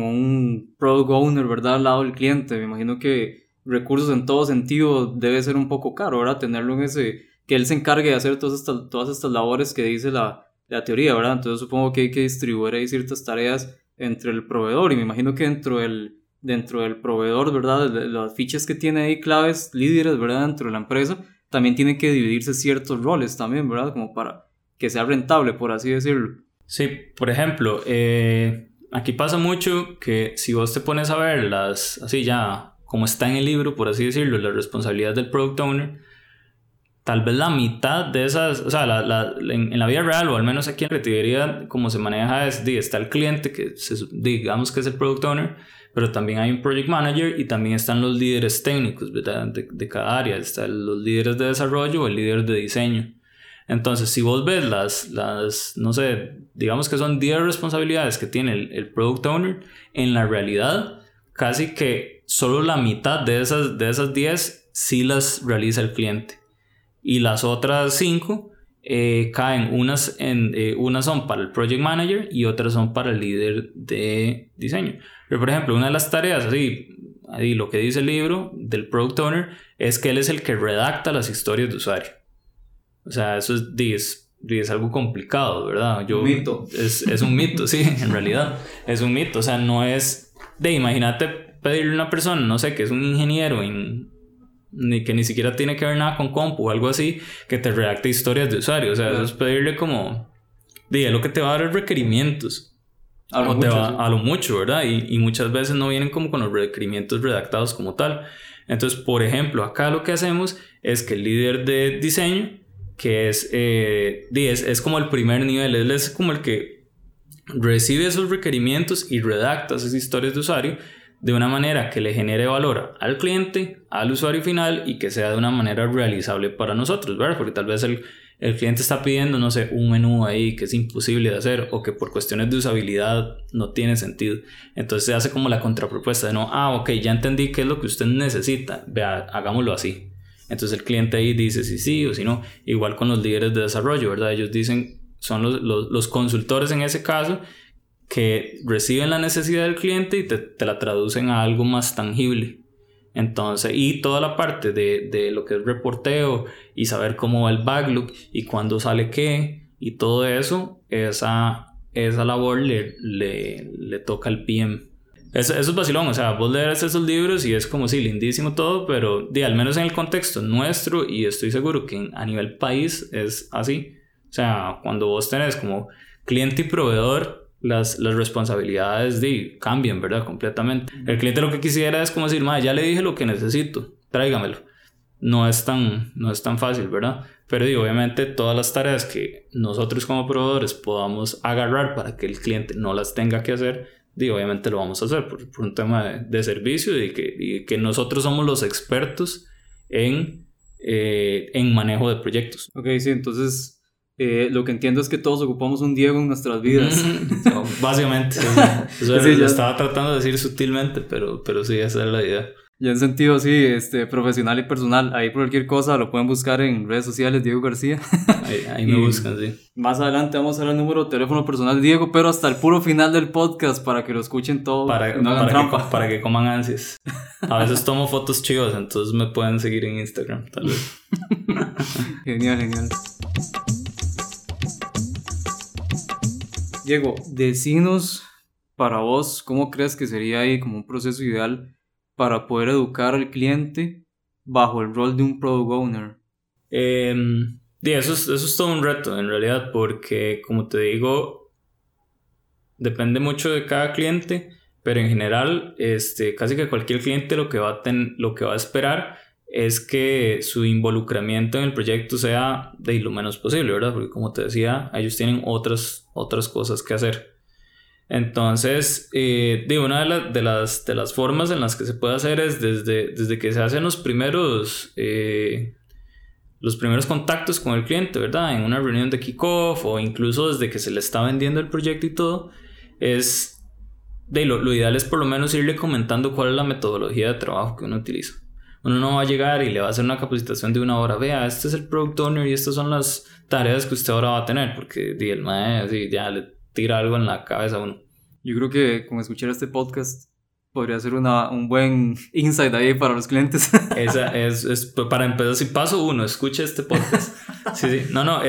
un product owner, ¿verdad? Al lado del cliente. Me imagino que recursos en todo sentido debe ser un poco caro, ¿verdad? Tenerlo en que él se encargue de hacer todas estas labores que dice la teoría, ¿verdad? Entonces supongo que hay que distribuir ahí ciertas tareas entre el proveedor, y me imagino que dentro del proveedor, ¿verdad? Las fichas que tiene ahí, claves, líderes, ¿verdad? Dentro de la empresa, también tienen que dividirse ciertos roles también, ¿verdad? Como para que sea rentable, por así decirlo. Sí, por ejemplo, aquí pasa mucho que si vos te pones a ver así ya, como está en el libro, por así decirlo, la responsabilidad del product owner, tal vez la mitad de esas, o sea, en la vida real, o al menos aquí en Retivería, como se maneja está el cliente, que digamos que es el product owner, pero también hay un project manager y también están los líderes técnicos, ¿verdad? De cada área. Están los líderes de desarrollo o el líder de diseño. Entonces, si vos ves no sé, digamos que son 10 responsabilidades que tiene el product owner, en la realidad, casi que solo la mitad de esas 10 sí las realiza el cliente. Y las otras 5 caen, unas son para el project manager y otras son para el líder de diseño. Pero por ejemplo, una de las tareas, así lo que dice el libro del product owner, es que él es el que redacta las historias de usuario. O sea, eso es algo complicado, ¿verdad? Un mito. Es un mito, sí, en realidad es un mito. O sea, no es imagínate pedirle a una persona, no sé, que es un ingeniero que ni siquiera tiene que ver nada con compu o algo así, que te redacte historias de usuario. O sea, eso es pedirle como... lo que te va a dar es requerimientos. A lo mucho, ¿verdad? Y muchas veces no vienen como con los requerimientos redactados como tal. Entonces, por ejemplo, acá lo que hacemos es que el líder de diseño, que es como el primer nivel, él es como el que recibe esos requerimientos y redacta esas historias de usuario de una manera que le genere valor al cliente, al usuario final, y que sea de una manera realizable para nosotros, ¿verdad? Porque tal vez el cliente está pidiendo, no sé, un menú ahí que es imposible de hacer o que por cuestiones de usabilidad no tiene sentido. Entonces se hace como la contrapropuesta de no, ok, ya entendí qué es lo que usted necesita, vea, hagámoslo así. Entonces el cliente ahí dice si sí o si no. Igual con los líderes de desarrollo, ¿verdad? Ellos dicen, son los consultores en ese caso, que reciben la necesidad del cliente y te la traducen a algo más tangible. Entonces, y toda la parte de lo que es reporteo y saber cómo va el backlog y cuándo sale qué y todo eso, esa labor le toca al PM. Eso es vacilón, o sea, vos lees esos libros y es como sí, lindísimo todo, pero al menos en el contexto nuestro, y estoy seguro que a nivel país es así. O sea, cuando vos tenés como cliente y proveedor, las responsabilidades cambian, ¿verdad? Completamente. El cliente lo que quisiera es como decir, ya le dije lo que necesito, tráigamelo. No es tan fácil, ¿verdad? Pero obviamente todas las tareas que nosotros como proveedores podamos agarrar para que el cliente no las tenga que hacer, obviamente lo vamos a hacer por un tema de servicio y que nosotros somos los expertos en manejo de proyectos. Ok, sí, entonces... lo que entiendo es que todos ocupamos un Diego en nuestras vidas. Básicamente. Eso sí, lo estaba tratando de decir sutilmente, pero sí, esa es la idea. Ya en sentido así, profesional y personal. Ahí por cualquier cosa lo pueden buscar en redes sociales, Diego García. Ahí me buscan, sí. Más adelante vamos a dar el número de teléfono personal de Diego, pero hasta el puro final del podcast para que lo escuchen todo. Para que coman ansias. A veces tomo fotos chivas, entonces me pueden seguir en Instagram, tal vez. Genial. Diego, decinos para vos, ¿cómo crees que sería ahí como un proceso ideal para poder educar al cliente bajo el rol de un Product Owner? Eso es todo un reto en realidad, porque como te digo, depende mucho de cada cliente, pero en general casi que cualquier cliente lo que va a esperar es que su involucramiento en el proyecto sea de lo menos posible, ¿verdad? Porque como te decía, ellos tienen otras cosas que hacer. Entonces, una de las formas en las que se puede hacer es desde que se hacen los primeros contactos con el cliente, ¿verdad? En una reunión de kickoff o incluso desde que se le está vendiendo el proyecto y todo, lo ideal es por lo menos irle comentando cuál es la metodología de trabajo que uno utiliza. Uno no va a llegar y le va a hacer una capacitación de 1 hora. Vea, este es el Product Owner y estas son las tareas que usted ahora va a tener. Porque el mae ya le tira algo en la cabeza a uno. Yo creo que con escuchar este podcast podría ser un buen insight ahí para los clientes. Esa es para empezar, si paso 1, escucha este podcast. Sí. No,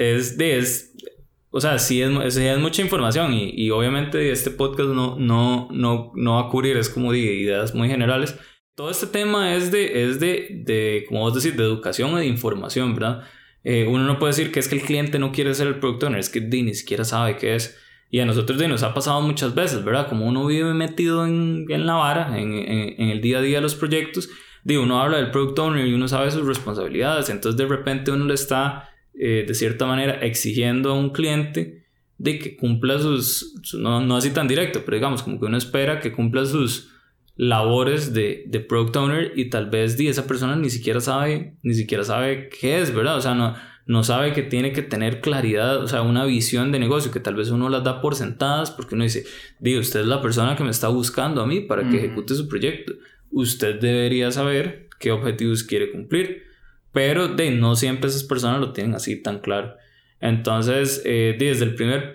o sea, sí es mucha información y obviamente este podcast no va a cubrir, es como de ideas muy generales. Todo este tema es de como vos decís, de educación o de información, ¿verdad? Uno no puede decir que es que el cliente no quiere ser el Product Owner, es que ni siquiera sabe qué es. Y a nosotros nos ha pasado muchas veces, ¿verdad? Como uno vive metido en la vara, en el día a día de los proyectos, uno habla del Product Owner y uno sabe sus responsabilidades. Entonces de repente uno le está, de cierta manera, exigiendo a un cliente de que cumpla no así tan directo, pero digamos como que uno espera que cumpla sus labores de Product Owner y tal vez esa persona ni siquiera sabe qué es, ¿verdad? O sea, no sabe que tiene que tener claridad, o sea, una visión de negocio que tal vez uno las da por sentadas porque uno dice, usted es la persona que me está buscando a mí para que ejecute su proyecto. Usted debería saber qué objetivos quiere cumplir, pero no siempre esas personas lo tienen así tan claro. Entonces, desde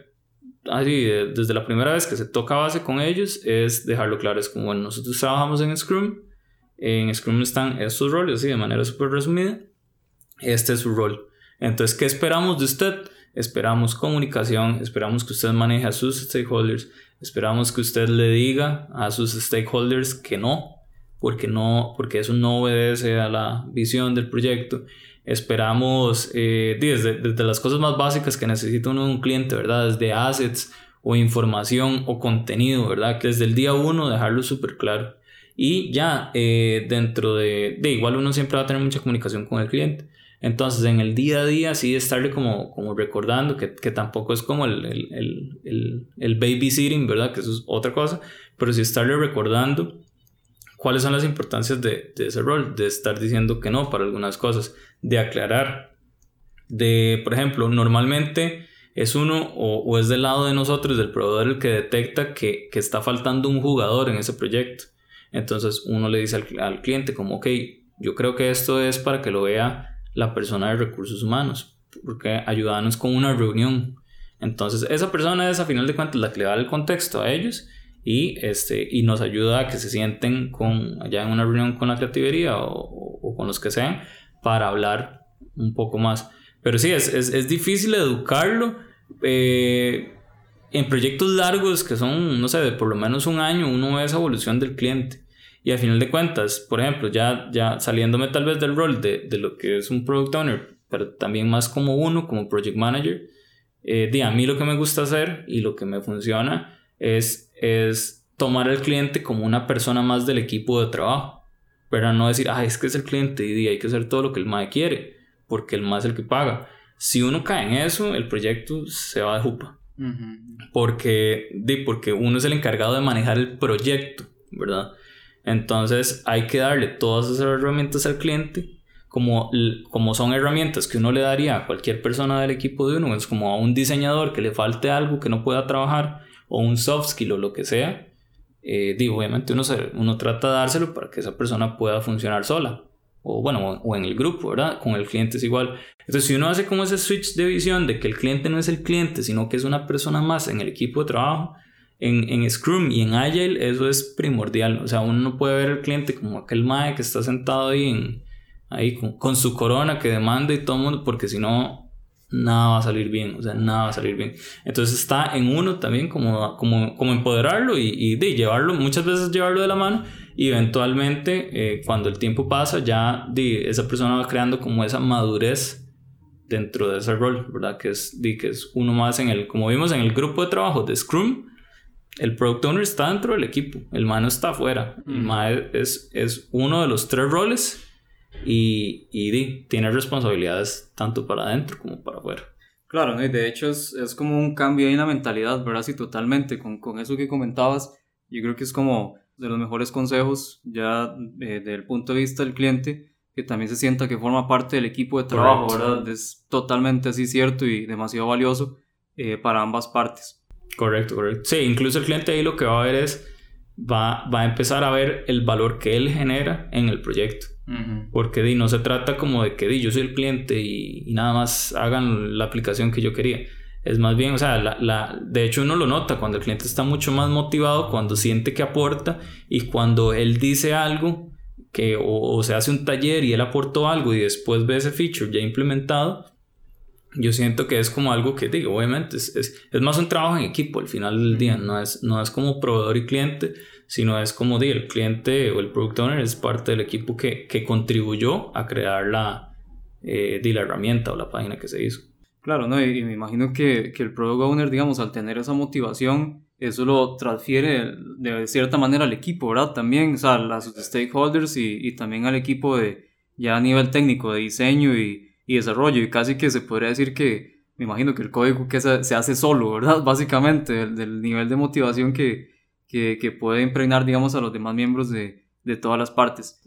la primera vez que se toca base con ellos es dejarlo claro. Es como, bueno, nosotros trabajamos en Scrum están estos roles, así de manera súper resumida, este es su rol. Entonces, ¿qué esperamos de usted? Esperamos comunicación, esperamos que usted maneje a sus stakeholders, esperamos que usted le diga a sus stakeholders que no, porque eso no obedece a la visión del proyecto. Esperamos desde las cosas más básicas que necesita uno de un cliente, ¿verdad? Desde assets o información o contenido, ¿verdad? Que desde el día 1 dejarlo súper claro. Y ya dentro de igual uno siempre va a tener mucha comunicación con el cliente. Entonces en el día a día sí estarle como recordando que tampoco es como el babysitting, ¿verdad? Que eso es otra cosa. Pero sí estarle recordando cuáles son las importancias de ese rol, de estar diciendo que no para algunas cosas, de aclarar por ejemplo, normalmente es uno o es del lado de nosotros, del proveedor, el que detecta que está faltando un jugador en ese proyecto. Entonces uno le dice al cliente como, ok, yo creo que esto es para que lo vea la persona de recursos humanos, porque ayúdanos con una reunión. Entonces esa persona es a final de cuentas la que le da el contexto a ellos y nos ayuda a que se sienten allá en una reunión con la creativería o con los que sean para hablar un poco más. Pero sí, es difícil educarlo en proyectos largos que son, no sé, de por lo menos un año. Uno ve esa evolución del cliente y al final de cuentas, por ejemplo, ya saliéndome tal vez del rol de lo que es un product owner, pero también más como project manager, a mí lo que me gusta hacer y lo que me funciona es tomar al cliente como una persona más del equipo de trabajo, pero no decir, es que es el cliente y hay que hacer todo lo que el MAE quiere porque el MAE es el que paga. Si uno cae en eso, el proyecto se va de jupa. Porque uno es el encargado de manejar el proyecto, ¿verdad? Entonces hay que darle todas esas herramientas al cliente como son herramientas que uno le daría a cualquier persona del equipo de uno. Es como a un diseñador que le falte algo que no pueda trabajar, o un soft skill o lo que sea. Obviamente uno trata de dárselo para que esa persona pueda funcionar sola, o en el grupo, ¿verdad? Con el cliente es igual. Entonces si uno hace como ese switch de visión de que el cliente no es el cliente, sino que es una persona más en el equipo de trabajo, en Scrum y en Agile, eso es primordial. O sea, uno no puede ver al cliente como aquel mae que está sentado ahí con su corona que demanda y todo el mundo, porque si no, nada va a salir bien. O sea, nada va a salir bien. Entonces está en uno también como empoderarlo y llevarlo, muchas veces llevarlo de la mano, y eventualmente cuando el tiempo pasa ya esa persona va creando como esa madurez dentro de ese rol, ¿verdad? Que es uno más como vimos en el grupo de trabajo de Scrum. El product owner está dentro del equipo, el MAE no está afuera. El MAE es uno de los 3 roles y tiene responsabilidades tanto para adentro como para afuera. Claro, ¿no? Y de hecho es como un cambio ahí en la mentalidad, ¿verdad? Sí, totalmente. Con eso que comentabas, yo creo que es como de los mejores consejos ya desde el punto de vista del cliente, que también se sienta que forma parte del equipo de trabajo. Correcto. ¿Verdad? Es totalmente así cierto y demasiado valioso para ambas partes. Correcto. Sí, incluso el cliente ahí lo que va a ver va a empezar a ver el valor que él genera en el proyecto. Porque no se trata como de que yo soy el cliente y nada más hagan la aplicación que yo quería. Es más bien, o sea, de hecho uno lo nota cuando el cliente está mucho más motivado, cuando siente que aporta y cuando él dice algo o se hace un taller y él aportó algo y después ve ese feature ya implementado. Yo siento que es como algo que obviamente es más un trabajo en equipo al final del día. No es como proveedor y cliente, sino es como el cliente o el product owner es parte del equipo que contribuyó a crear la herramienta o la página que se hizo. Claro, ¿no? Y me imagino que el product owner, digamos, al tener esa motivación, eso lo transfiere de cierta manera al equipo, ¿verdad? También, o sea, a sus stakeholders y también al equipo ya a nivel técnico de diseño y desarrollo, y casi que se podría decir que me imagino que el código que se hace solo, ¿verdad? Básicamente, del nivel de motivación que puede impregnar, digamos, a los demás miembros de todas las partes.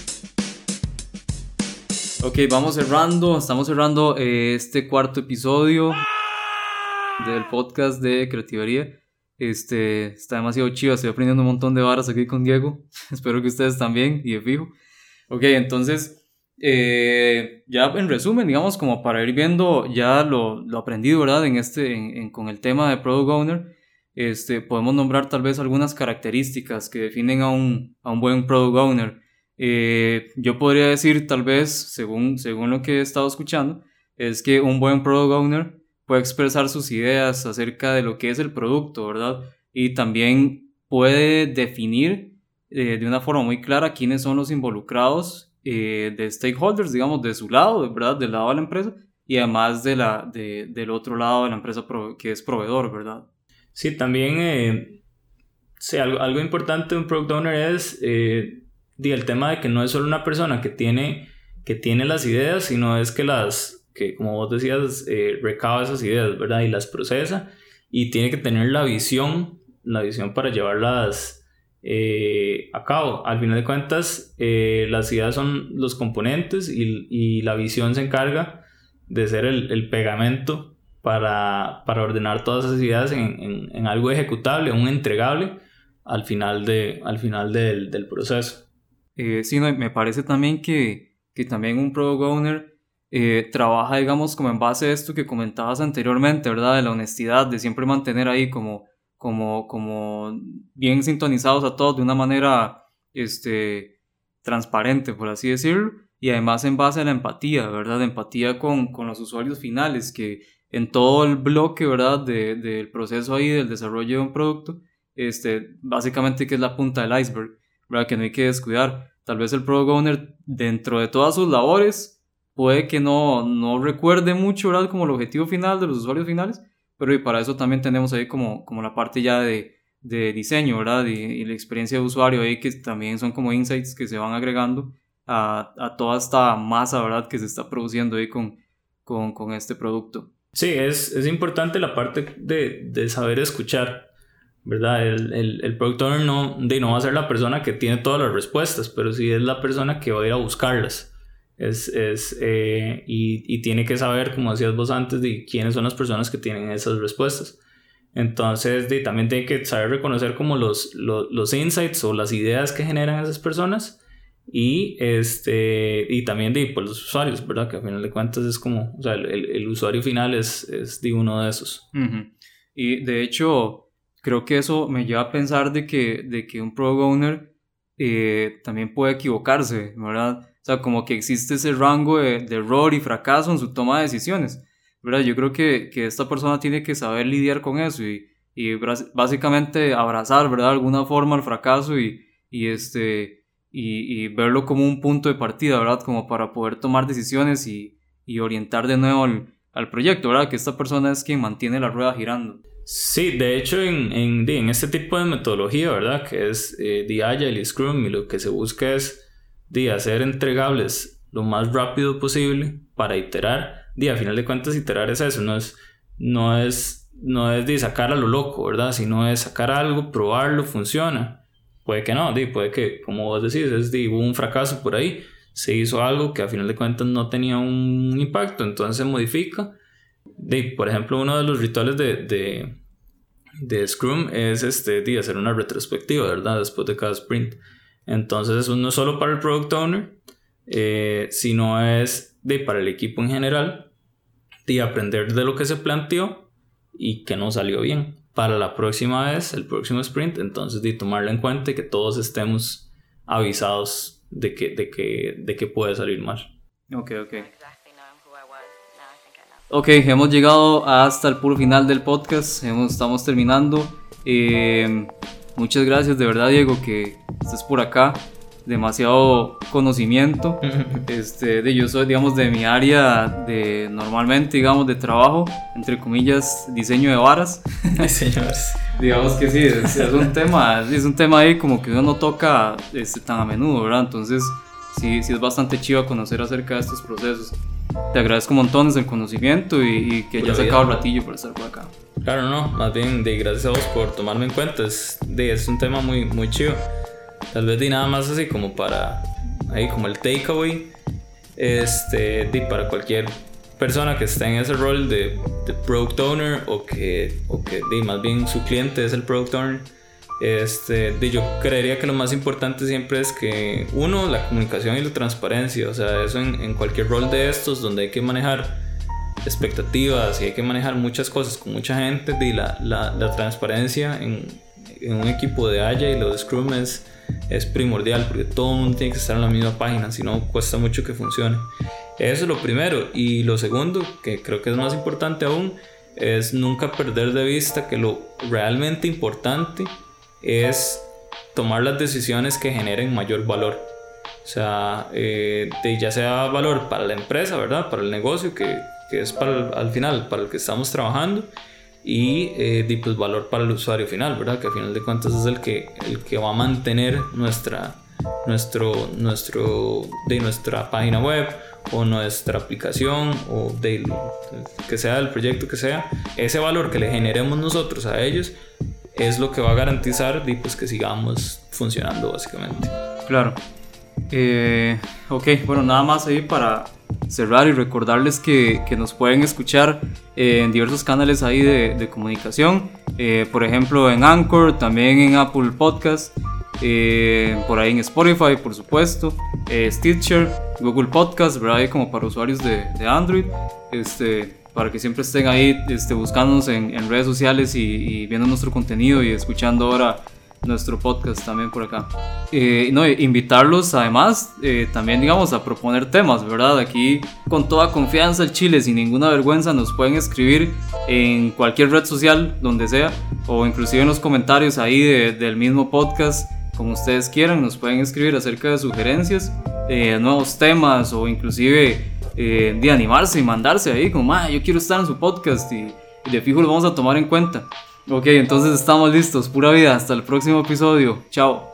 Ok, estamos cerrando este 4º episodio del podcast de Creativería. Está demasiado chido, estoy aprendiendo un montón de varas aquí con Diego. Espero que ustedes también, y de fijo. Ok, entonces ya en resumen, digamos, como para ir viendo ya lo aprendido, ¿verdad? Con el tema de Product Owner, podemos nombrar tal vez algunas características que definen a un buen Product Owner. Yo podría decir, tal vez, según lo que he estado escuchando, es que un buen Product Owner puede expresar sus ideas acerca de lo que es el producto, ¿verdad? Y también puede definir de una forma muy clara quiénes son los involucrados de stakeholders, digamos, de su lado, ¿verdad? Del lado de la empresa y además del otro lado de la empresa que es proveedor, ¿verdad? Sí, también algo importante de un Product Owner es el tema de que no es solo una persona que tiene las ideas, sino es que como vos decías, recaba esas ideas, ¿verdad? Y las procesa y tiene que tener la visión para llevarlas a cabo. Al final de cuentas, las ideas son los componentes y la visión se encarga de ser el pegamento para ordenar todas esas ideas en algo ejecutable, un entregable al final del proceso. Sí, no, me parece también que también un Product Owner trabaja, digamos, como en base a esto que comentabas anteriormente, ¿verdad? De la honestidad, de siempre mantener ahí como bien sintonizados a todos de una manera transparente, por así decirlo, y además en base a la empatía, ¿verdad? De empatía con los usuarios finales, que en todo el bloque, ¿verdad? Del proceso ahí del desarrollo de un producto, básicamente que es la punta del iceberg, ¿verdad? Que no hay que descuidar. Tal vez el Product Owner, dentro de todas sus labores, puede que no recuerde mucho, ¿verdad? Como el objetivo final de los usuarios finales, pero y para eso también tenemos ahí como la parte ya de diseño, ¿verdad? Y la experiencia de usuario ahí, que también son como insights que se van agregando a toda esta masa, ¿verdad? Que se está produciendo ahí con este producto. Sí, es importante la parte de saber escuchar, ¿verdad? El Product Owner no va a ser la persona que tiene todas las respuestas, pero sí es la persona que va a ir a buscarlas. Y tiene que saber, como decías vos antes, de quiénes son las personas que tienen esas respuestas. Entonces también tiene que saber reconocer como los insights o las ideas que generan esas personas, y también pues, los usuarios, ¿verdad? Que al final de cuentas es como, o sea, el usuario final es uno de esos. Uh-huh. Y de hecho creo que eso me lleva a pensar de que un Product Owner también puede equivocarse, ¿verdad? O sea, como que existe ese rango de error y fracaso en su toma de decisiones, ¿verdad? Yo creo que esta persona tiene que saber lidiar con eso y básicamente abrazar, ¿verdad? De alguna forma el fracaso y verlo como un punto de partida, ¿verdad? Como para poder tomar decisiones y orientar de nuevo al proyecto, ¿verdad? Que esta persona es quien mantiene la rueda girando. Sí, de hecho en este tipo de metodología, ¿verdad? Que es de Agile y Scrum, y lo que se busca es hacer entregables lo más rápido posible para iterar. A final de cuentas iterar es eso, no es de sacar a lo loco, ¿verdad? Sino es sacar algo, probarlo, funciona. Puede que no, puede que, como vos decís, hubo un fracaso por ahí, se hizo algo que a final de cuentas no tenía un impacto, entonces se modifica. Por ejemplo, uno de los rituales de Scrum es hacer una retrospectiva, ¿verdad? Después de cada sprint. Entonces eso no es solo para el Product Owner, sino es para el equipo en general, aprender de lo que se planteó y que no salió bien para la próxima vez, el próximo sprint. Entonces tomarlo en cuenta y que todos estemos avisados de que puede salir mal. Ok, hemos llegado hasta el puro final del podcast, estamos terminando. Muchas gracias de verdad, Diego, que estés por acá. Demasiado conocimiento. Yo soy, digamos, de mi área normalmente, digamos, de trabajo, entre comillas, diseño de varas. Señores. Digamos que sí, es un tema ahí como que uno no toca tan a menudo, ¿verdad? Entonces sí es bastante chido conocer acerca de estos procesos. Te agradezco montones el conocimiento y que hayas sacado el ratillo para estar por acá. Claro, no, más bien gracias a vos por tomarme en cuenta. Es un tema muy, muy chido. Tal vez nada más así como para ahí como el takeaway, para cualquier persona que esté en ese rol de product owner o que más bien su cliente es el product owner. Yo creería que lo más importante siempre es que uno, la comunicación y la transparencia. O sea, eso en cualquier rol de estos donde hay que manejar expectativas y hay que manejar muchas cosas con mucha gente, la transparencia en un equipo de Agile o de Scrum es primordial, porque todo el mundo tiene que estar en la misma página, si no cuesta mucho que funcione. Eso es lo primero. Y lo segundo, que creo que es más importante aún, es nunca perder de vista que lo realmente importante es tomar las decisiones que generen mayor valor. O sea, ya sea valor para la empresa, ¿verdad? Para el negocio, que es al final para el que estamos trabajando, y pues valor para el usuario final, ¿verdad? Que al final de cuentas es el que va a mantener nuestra página web o nuestra aplicación o que sea del proyecto que sea. Ese valor que le generemos nosotros a ellos es lo que va a garantizar pues, que sigamos funcionando básicamente. Claro. Ok, bueno, nada más ahí para cerrar y recordarles que nos pueden escuchar en diversos canales ahí de comunicación, por ejemplo en Anchor, también en Apple Podcast, por ahí en Spotify, por supuesto, Stitcher, Google Podcast, ¿verdad? Ahí como para usuarios de Android, para que siempre estén ahí buscándonos en redes sociales y viendo nuestro contenido y escuchando ahora nuestro podcast también por acá. Invitarlos además también, digamos, a proponer temas, ¿verdad? Aquí con toda confianza, el chile, sin ninguna vergüenza, nos pueden escribir en cualquier red social, donde sea, o inclusive en los comentarios ahí del mismo podcast, como ustedes quieran, nos pueden escribir acerca de sugerencias, nuevos temas, o inclusive de animarse y mandarse ahí como, yo quiero estar en su podcast, y de fijo lo vamos a tomar en cuenta. Ok, entonces estamos listos, pura vida, hasta el próximo episodio, chao.